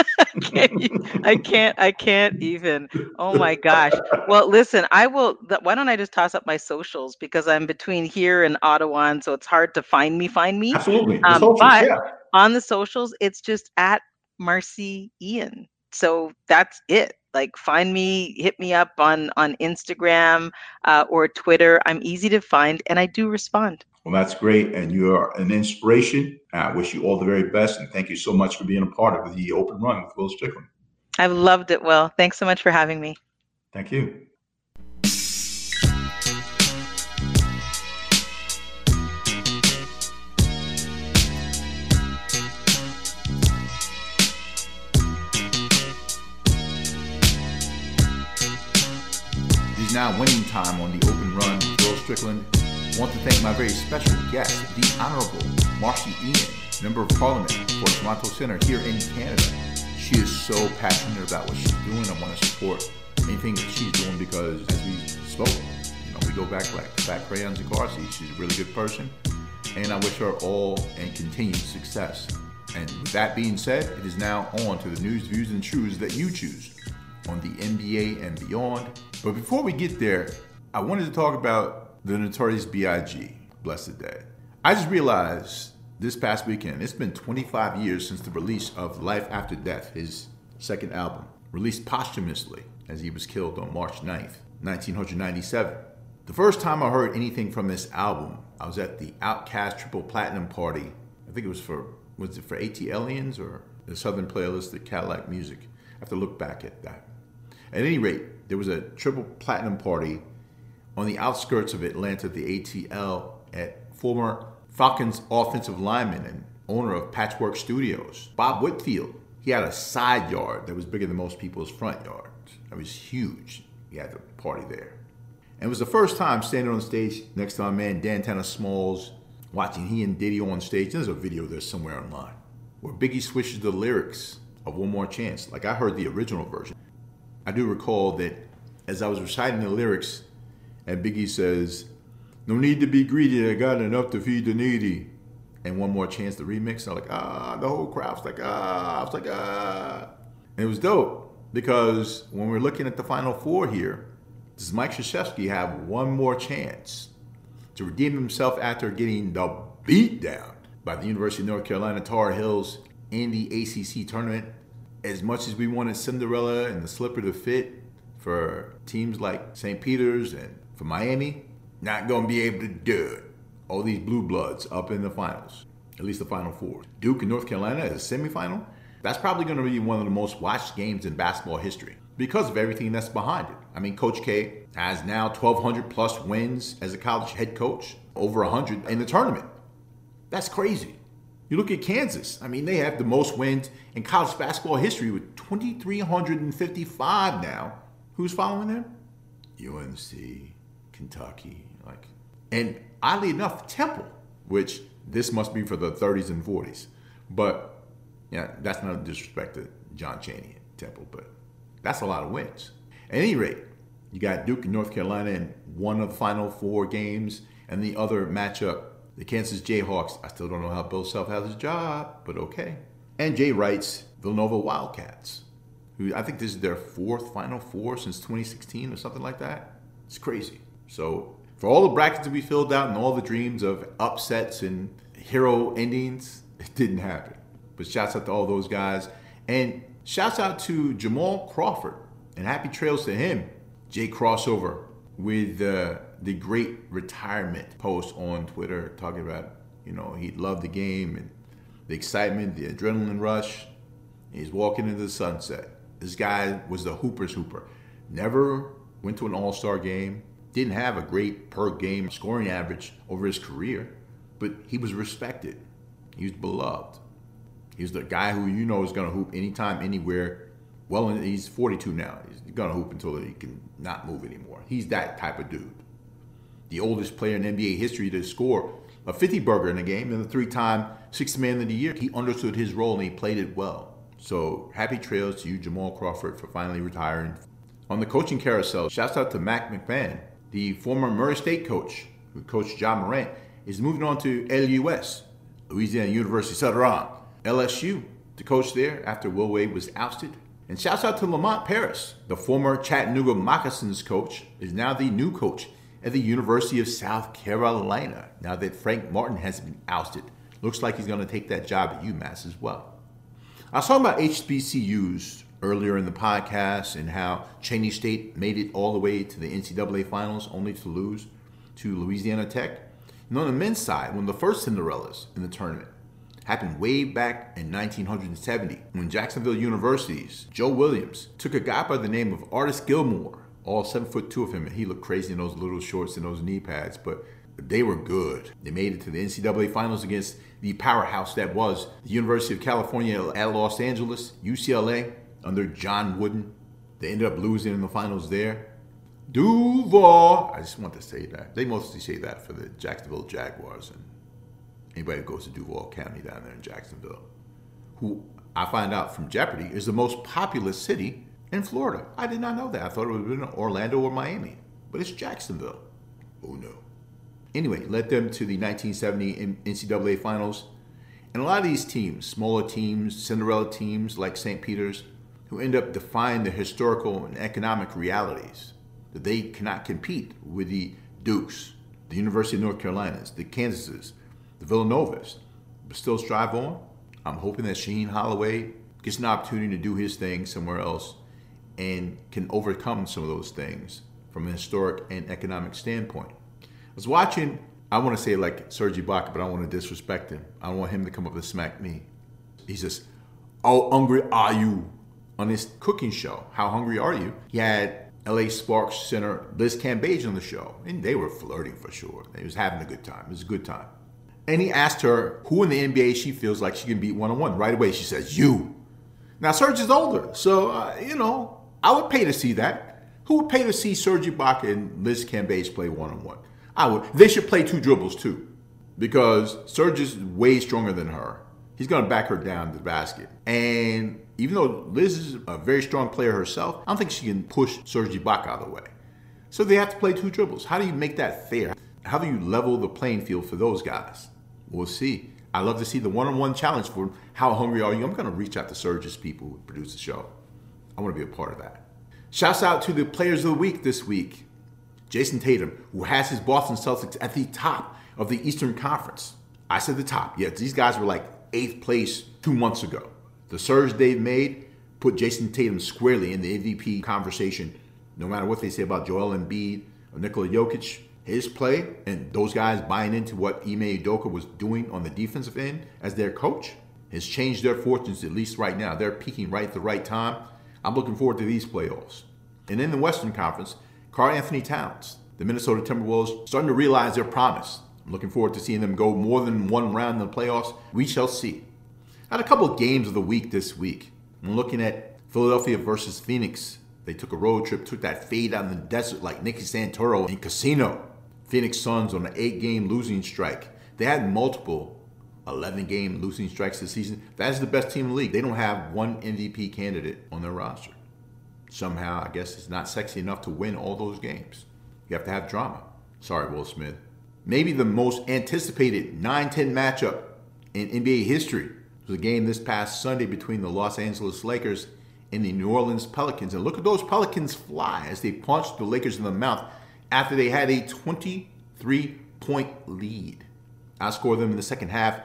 I can't even. Oh my gosh. Well, listen, why don't I just toss up my socials, because I'm between here and Ottawa, and so it's hard to find me. Absolutely. On the socials, it's just at Marcy Ian. So that's it. Like, find me, hit me up on Instagram or Twitter. I'm easy to find, and I do respond. Well, that's great. And you are an inspiration. I wish you all the very best. And thank you so much for being a part of the Open Run with Will Strickland. I've loved it, Will. Thanks so much for having me. Thank you. It is now winning time on the Open Run with Will Strickland. I want to thank my very special guest, the Honorable Marcy Ian, Member of Parliament for Toronto Centre here in Canada. She is so passionate about what she's doing. I want to support anything that she's doing because, as we spoke, we go back like crayons and car seats. She's a really good person, and I wish her all and continued success. And with that being said, it is now on to the news, views, and truths that you choose on the NBA and beyond. But before we get there, I wanted to talk about the Notorious B.I.G., Blessed Day. I just realized this past weekend, it's been 25 years since the release of Life After Death, his second album, released posthumously as he was killed on March 9th, 1997. The first time I heard anything from this album, I was at the Outkast Triple Platinum Party. I think it was for AT-Aliens or the Southern Playlist, the Cadillac Music. I have to look back at that. At any rate, there was a Triple Platinum Party on the outskirts of Atlanta, the ATL, at former Falcons offensive lineman and owner of Patchwork Studios, Bob Whitfield. He had a side yard that was bigger than most people's front yards. It was huge. He had the party there. And it was the first time standing on stage next to my man Dan Tanner Smalls, watching he and Diddy on stage. There's a video there somewhere online where Biggie switches the lyrics of One More Chance. Like, I heard the original version. I do recall that as I was reciting the lyrics, and Biggie says, "No need to be greedy, I got enough to feed the needy." And One More Chance, the remix, I'm like, the whole crowd was like, I was like, And it was dope because when we're looking at the Final Four here, does Mike Krzyzewski have one more chance to redeem himself after getting the beat down by the University of North Carolina Tar Heels in the ACC tournament? As much as we wanted Cinderella and the slipper to fit for teams like St. Peter's and for Miami, not going to be able to do it. All these blue bloods up in the finals, at least the Final Four. Duke and North Carolina as a semifinal, that's probably going to be one of the most watched games in basketball history because of everything that's behind it. I mean, Coach K has now 1,200 plus wins as a college head coach, over 100 in the tournament. That's crazy. You look at Kansas. I mean, they have the most wins in college basketball history with 2,355 now. Who's following them? UNC, Kentucky, and oddly enough, Temple, which this must be for the 30s and 40s. But yeah, that's not a disrespect to John Chaney at Temple, but that's a lot of wins. At any rate, you got Duke and North Carolina in one of the Final Four games, and the other matchup, the Kansas Jayhawks. I still don't know how Bill Self has his job, but okay. And Jay Wright's Villanova Wildcats, who I think this is their fourth Final Four since 2016 or something like that. It's crazy. So for all the brackets to be filled out and all the dreams of upsets and hero endings, it didn't happen. But shouts out to all those guys. And shouts out to Jamal Crawford. And happy trails to him. Jay Crossover with the great retirement post on Twitter talking about, he loved the game and the excitement, the adrenaline rush. He's walking into the sunset. This guy was the hooper's hooper. Never went to an all-star game. Didn't have a great per game scoring average over his career, but he was respected. He was beloved. He was the guy who is going to hoop anytime, anywhere. Well, he's 42 now. He's going to hoop until he can not move anymore. He's that type of dude. The oldest player in NBA history to score a 50-burger in a game and the 3-time Sixth Man of the Year. He understood his role and he played it well. So happy trails to you, Jamal Crawford, for finally retiring. On the coaching carousel, shouts out to Mac McMahon. The former Murray State coach, who coached John Morant, is moving on to LUS, Louisiana University Southern, LSU, to coach there after Will Wade was ousted. And shouts out to Lamont Paris, the former Chattanooga Moccasins coach, is now the new coach at the University of South Carolina, now that Frank Martin has been ousted. Looks like he's going to take that job at UMass as well. I was talking about HBCUs earlier in the podcast and how Cheney State made it all the way to the NCAA finals only to lose to Louisiana Tech. And on the men's side, one of the first Cinderellas in the tournament happened way back in 1970 when Jacksonville University's Joe Williams took a guy by the name of Artis Gilmore, all 7'2" of him, and he looked crazy in those little shorts and those knee pads, but they were good. They made it to the NCAA finals against the powerhouse that was the University of California at Los Angeles, UCLA, under John Wooden. They ended up losing in the finals there. Duval, I just want to say that. They mostly say that for the Jacksonville Jaguars and anybody who goes to Duval County down there in Jacksonville, who I find out from Jeopardy is the most populous city in Florida. I did not know that. I thought it would have been Orlando or Miami, but it's Jacksonville. Oh no. Anyway, led them to the 1970 NCAA finals. And a lot of these teams, smaller teams, Cinderella teams like St. Peter's, who end up defying the historical and economic realities that they cannot compete with the Dukes, the University of North Carolinas, the Kansases, the Villanovas, but still strive on. I'm hoping that Shaheen Holloway gets an opportunity to do his thing somewhere else and can overcome some of those things from a historic and economic standpoint. I was watching, I want to say like Serge Ibaka, but I don't want to disrespect him. I don't want him to come up and smack me. He says, "How hungry are you?" On his cooking show, How Hungry Are You? He had LA Sparks center Liz Cambage on the show, and they were flirting for sure. They was having a good time. It was a good time. And he asked her who in the NBA she feels like she can beat one-on-one. Right away, she says, "You." Now, Serge is older, so, I would pay to see that. Who would pay to see Serge Ibaka and Liz Cambage play one-on-one? I would. They should play two dribbles, too. because Serge is way stronger than her. He's going to back her down to the basket. And even though Liz is a very strong player herself, I don't think she can push Serge Ibaka out of the way. So they have to play 2 dribbles. How do you make that fair? How do you level the playing field for those guys? We'll see. I love to see the one-on-one challenge for how hungry are you. I'm going to reach out to Serge's people who produce the show. I want to be a part of that. Shouts out to the players of the week this week. Jason Tatum, who has his Boston Celtics at the top of the Eastern Conference. I said the top. Yes, these guys were like 8th place 2 months ago. The surge they've made put Jason Tatum squarely in the MVP conversation. No matter what they say about Joel Embiid or Nikola Jokic, his play and those guys buying into what Ime Udoka was doing on the defensive end as their coach has changed their fortunes, at least right now. They're peaking right at the right time. I'm looking forward to these playoffs. And in the Western Conference, Karl Anthony Towns, the Minnesota Timberwolves, starting to realize their promise. I'm looking forward to seeing them go more than one round in the playoffs. We shall see. I had a couple of games of the week this week. I'm looking at Philadelphia versus Phoenix. They took a road trip, took that fade out in the desert like Nicky Santoro in Casino. Phoenix Suns on an 8-game losing streak. They had multiple 11-game losing streaks this season. That is the best team in the league. They don't have one MVP candidate on their roster. Somehow, I guess it's not sexy enough to win all those games. You have to have drama. Sorry, Will Smith. Maybe the most anticipated 9-10 matchup in NBA history was a game this past Sunday between the Los Angeles Lakers and the New Orleans Pelicans. And look at those Pelicans fly as they punched the Lakers in the mouth after they had a 23-point lead. Outscored them in the second half,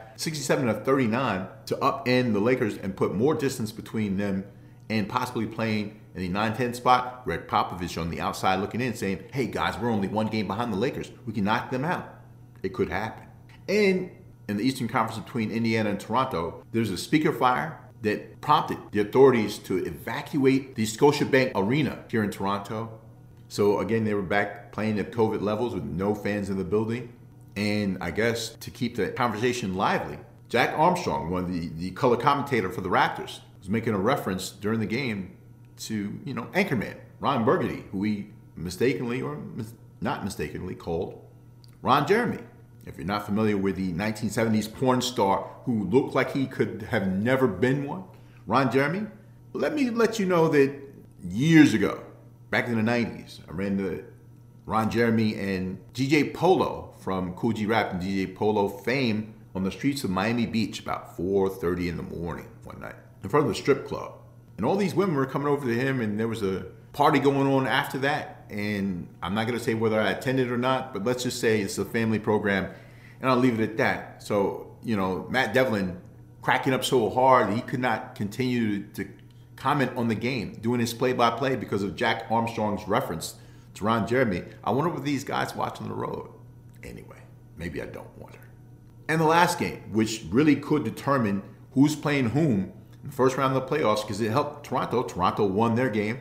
67-39, to upend the Lakers and put more distance between them and possibly playing in the 9-10 spot. Greg Popovich on the outside looking in saying, hey guys, we're only 1 game behind the Lakers. We can knock them out. It could happen. And in the Eastern Conference between Indiana and Toronto, there's a speaker fire that prompted the authorities to evacuate the Scotiabank Arena here in Toronto. So again, they were back playing at COVID levels with no fans in the building. And I guess to keep the conversation lively, Jack Armstrong, one of the color commentator for the Raptors, was making a reference during the game to, Anchorman, Ron Burgundy, who we mistakenly or not mistakenly called Ron Jeremy. If you're not familiar with the 1970s porn star who looked like he could have never been one, Ron Jeremy, let me let you know that years ago, back in the 90s, I ran into Ron Jeremy and DJ Polo from Kool G Rap and DJ Polo fame on the streets of Miami Beach about 4:30 in the morning one night in front of the strip club. And all these women were coming over to him, and there was a party going on after that. And I'm not going to say whether I attended or not, but let's just say it's a family program, and I'll leave it at that. So, Matt Devlin cracking up so hard he could not continue to comment on the game, doing his play-by-play because of Jack Armstrong's reference to Ron Jeremy. I wonder what these guys watch on the road. Anyway, maybe I don't wonder. And the last game, which really could determine who's playing whom in the first round of the playoffs, because it helped Toronto. Toronto won their game.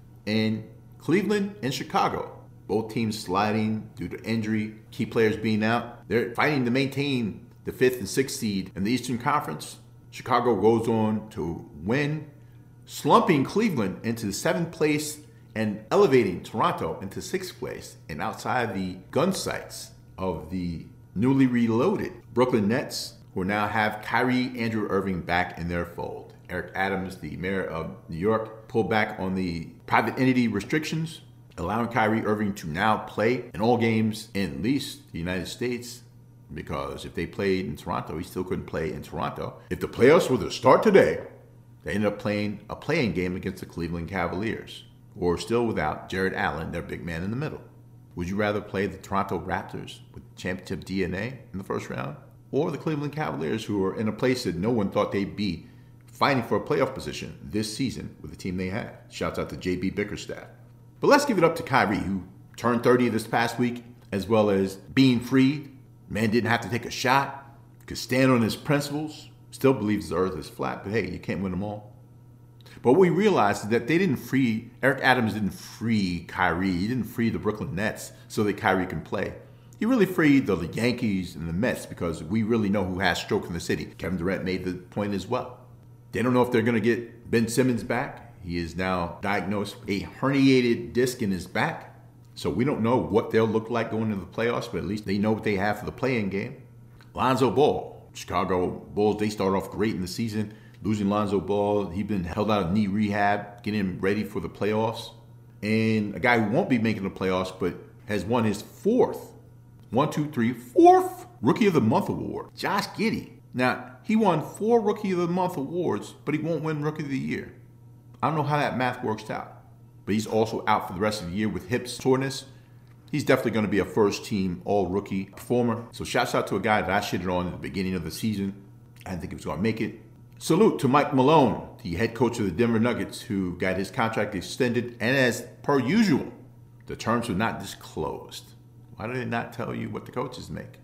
And Cleveland and Chicago, both teams sliding due to injury, key players being out. They're fighting to maintain the 5th and 6th seed in the Eastern Conference. Chicago goes on to win, slumping Cleveland into the 7th place and elevating Toronto into 6th place and outside the gun sights of the newly reloaded Brooklyn Nets, who now have Kyrie Andrew Irving back in their fold. Eric Adams, the mayor of New York, pulled back on the private entity restrictions, allowing Kyrie Irving to now play in all games in at least the United States, because if they played in Toronto, he still couldn't play in Toronto. If the playoffs were to start today, they ended up playing a play-in game against the Cleveland Cavaliers, who are still without Jared Allen, their big man in the middle. Would you rather play the Toronto Raptors with championship DNA in the first round, or the Cleveland Cavaliers, who are in a place that no one thought they'd be, fighting for a playoff position this season with the team they had? Shouts out to J.B. Bickerstaff. But let's give it up to Kyrie, who turned 30 this past week, as well as being freed. Man didn't have to take a shot, could stand on his principles, still believes the earth is flat, but hey, you can't win them all. But what we realized is that Eric Adams didn't free Kyrie. He didn't free the Brooklyn Nets so that Kyrie can play. He really freed the Yankees and the Mets, because we really know who has stroke in the city. Kevin Durant made the point as well. They don't know if they're going to get Ben Simmons back. He is now diagnosed with a herniated disc in his back. So we don't know what they'll look like going into the playoffs, but at least they know what they have for the play-in game. Lonzo Ball. Chicago Bulls, they started off great in the season. Losing Lonzo Ball, he's been held out of knee rehab, getting him ready for the playoffs. And a guy who won't be making the playoffs, but has won his fourth Rookie of the Month award, Josh Giddey. Now, he won 4 Rookie of the Month awards, but he won't win Rookie of the Year. I don't know how that math works out. But he's also out for the rest of the year with hip soreness. He's definitely going to be a first-team all-rookie performer. So shouts out to a guy that I shitted on at the beginning of the season. I didn't think he was going to make it. Salute to Mike Malone, the head coach of the Denver Nuggets, who got his contract extended. And as per usual, the terms were not disclosed. Why did they not tell you what the coaches make?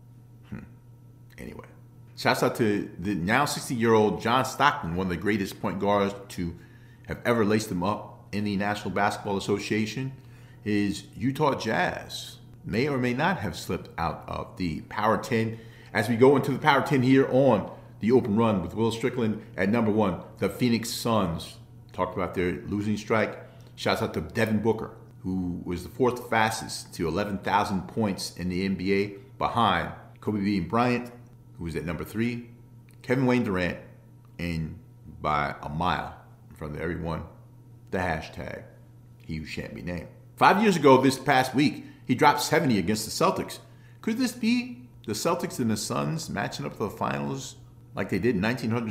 Anyway, shouts out to the now 60-year-old John Stockton, one of the greatest point guards to have ever laced them up in the National Basketball Association. His Utah Jazz may or may not have slipped out of the Power 10. As we go into the Power 10 here on the Open Run with Will Strickland at number 1, the Phoenix Suns. Talked about their losing strike. Shouts out to Devin Booker, who was the 4th fastest to 11,000 points in the NBA, behind Kobe Bryant, who was at number 3, Kevin Wayne Durant, and by a mile in front of everyone, the hashtag, he who shan't be named. 5 years ago this past week, he dropped 70 against the Celtics. Could this be the Celtics and the Suns matching up for the finals like they did in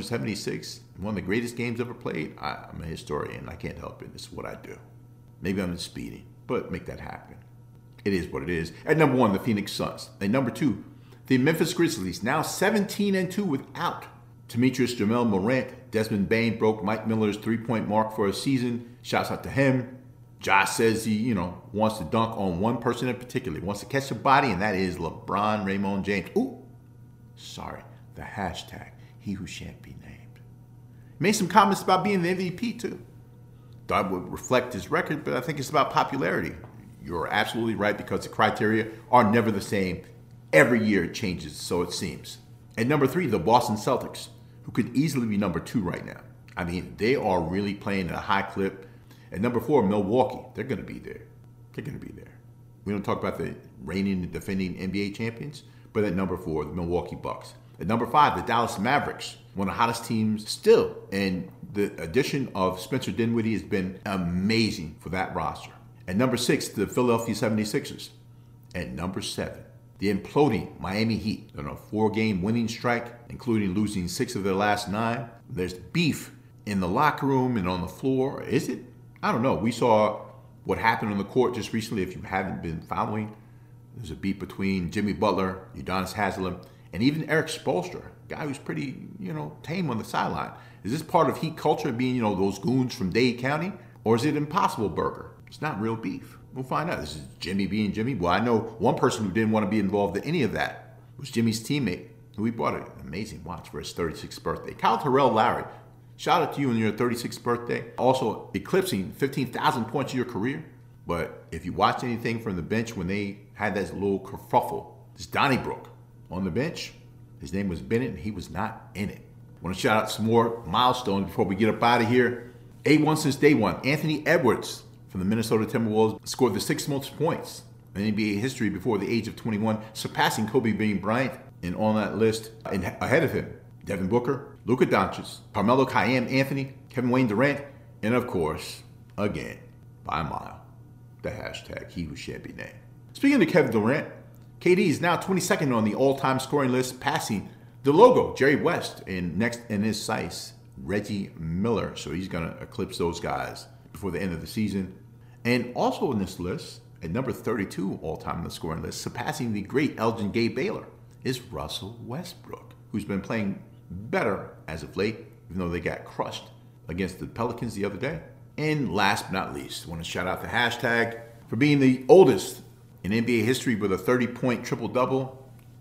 1976? One of the greatest games ever played? I'm a historian. I can't help it. This is what I do. Maybe I'm just speeding, but make that happen. It is what it is. At number 1, the Phoenix Suns. At number 2, the Memphis Grizzlies, now 17-2 without Demetrius Jamel Morant. Desmond Bane broke Mike Miller's 3-point mark for a season. Shouts out to him. Josh says he, wants to dunk on one person in particular. He wants to catch a body, and that is LeBron Raymond James. Ooh, sorry, the hashtag, he who shan't be named. He made some comments about being the MVP, too. Thought would reflect his record, but I think it's about popularity. You're absolutely right, because the criteria are never the same. Every year it changes, so it seems. At number 3, the Boston Celtics, who could easily be number 2 right now. I mean, they are really playing at a high clip. At number 4, Milwaukee. They're going to be there. They're going to be there. We don't talk about the reigning and defending NBA champions, but at number 4, the Milwaukee Bucks. At number 5, the Dallas Mavericks, one of the hottest teams still. And the addition of Spencer Dinwiddie has been amazing for that roster. At number 6, the Philadelphia 76ers. At number 7, the imploding Miami Heat. They're on a 4-game winning strike, including losing 6 of their last 9. There's beef in the locker room and on the floor. Is it? I don't know. We saw what happened on the court just recently. If you haven't been following, there's a beef between Jimmy Butler, Udonis Haslem, and even Eric Spoelstra, a guy who's pretty, tame on the sideline. Is this part of Heat culture, being, those goons from Dade County? Or is it Impossible Burger? It's not real beef. We'll find out. This is Jimmy being Jimmy. Well, I know one person who didn't want to be involved in any of that was Jimmy's teammate, who he bought an amazing watch for his 36th birthday. Kyle Terrell Lowry. Shout out to you on your 36th birthday. Also eclipsing 15,000 points of your career. But if you watched anything from the bench when they had that little kerfuffle, it's Donnybrook on the bench. His name was Bennett, and he was not in it. I want to shout out some more milestones before we get up out of here. A1 since day one. Anthony Edwards from the Minnesota Timberwolves scored the 6th most points in NBA history before the age of 21, surpassing Kobe Bryant. And on that list, and ahead of him, Devin Booker, Luka Doncic, Carmelo Anthony, Kevin Wayne Durant, and of course, again, by a mile, the hashtag, he who shan't be named. Speaking of Kevin Durant, KD is now 22nd on the all-time scoring list, passing the logo, Jerry West, and next in his sights, Reggie Miller. So he's going to eclipse those guys before the end of the season. And also on this list, at number 32 all-time on the scoring list, surpassing the great Elgin Gay Baylor, is Russell Westbrook, who's been playing better as of late, even though they got crushed against the Pelicans the other day. And last but not least, I want to shout out the hashtag for being the oldest in NBA history with a 30-point triple-double.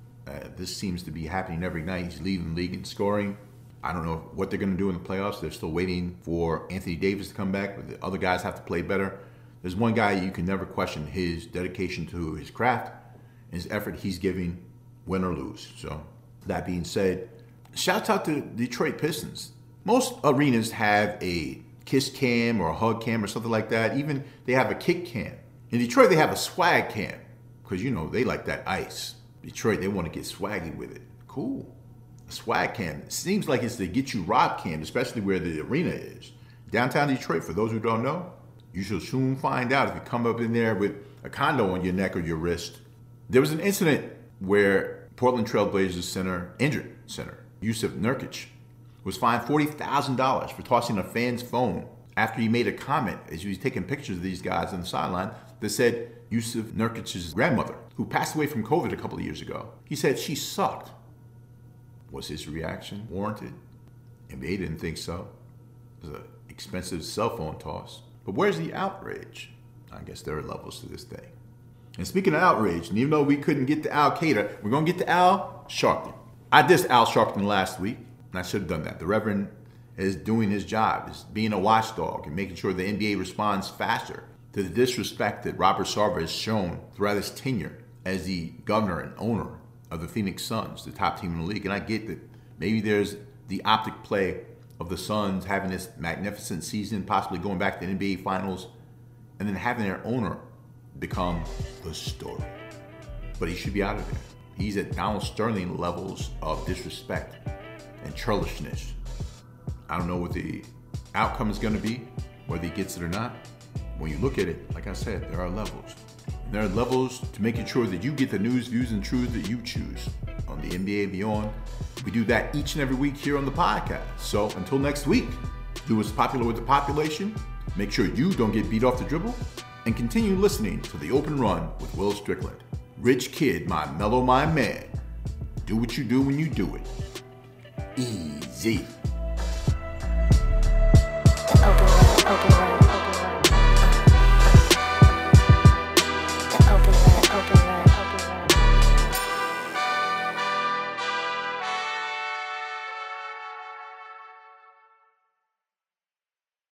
This seems to be happening every night. He's leading the league in scoring. I don't know what they're going to do in the playoffs. They're still waiting for Anthony Davis to come back, but the other guys have to play better. There's one guy you can never question his dedication to his craft and his effort he's giving, win or lose. So that being said, shouts out to Detroit Pistons. Most arenas have a kiss cam or a hug cam or something like that. Even they have a kick cam. In Detroit, they have a swag cam because, they like that ice. Detroit, they want to get swaggy with it. Cool. A swag cam. It seems like it's the get you robbed cam, especially where the arena is. Downtown Detroit, for those who don't know, you shall soon find out if you come up in there with a condo on your neck or your wrist. There was an incident where Portland Trailblazers injured center, Jusuf Nurkic, was fined $40,000 for tossing a fan's phone after he made a comment as he was taking pictures of these guys on the sideline that said Jusuf Nurkic's grandmother, who passed away from COVID a couple of years ago. He said she sucked. Was his reaction warranted? NBA didn't think so. It was an expensive cell phone toss. But where's the outrage? I guess there are levels to this thing. And speaking of outrage, and even though we couldn't get to Al Qaeda, we're going to get to Al Sharpton. I dissed Al Sharpton last week, and I should have done that. The Reverend is doing his job, is being a watchdog and making sure the NBA responds faster to the disrespect that Robert Sarver has shown throughout his tenure as the governor and owner of the Phoenix Suns, the top team in the league. And I get that maybe there's the optic play of the Suns having this magnificent season, possibly going back to the NBA Finals, and then having their owner become the story. But he should be out of there. He's at Donald Sterling levels of disrespect and churlishness. I don't know what the outcome is going to be, whether he gets it or not. When you look at it, like I said, there are levels. And there are levels to making sure that you get the news, views, and truths that you choose on the NBA Beyond. We do that each and every week here on the podcast. So until next week, do what's popular with the population. Make sure you don't get beat off the dribble. And continue listening to The Open Run with Will Strickland. Rich kid, my mellow mind man. Do what you do when you do it. Easy.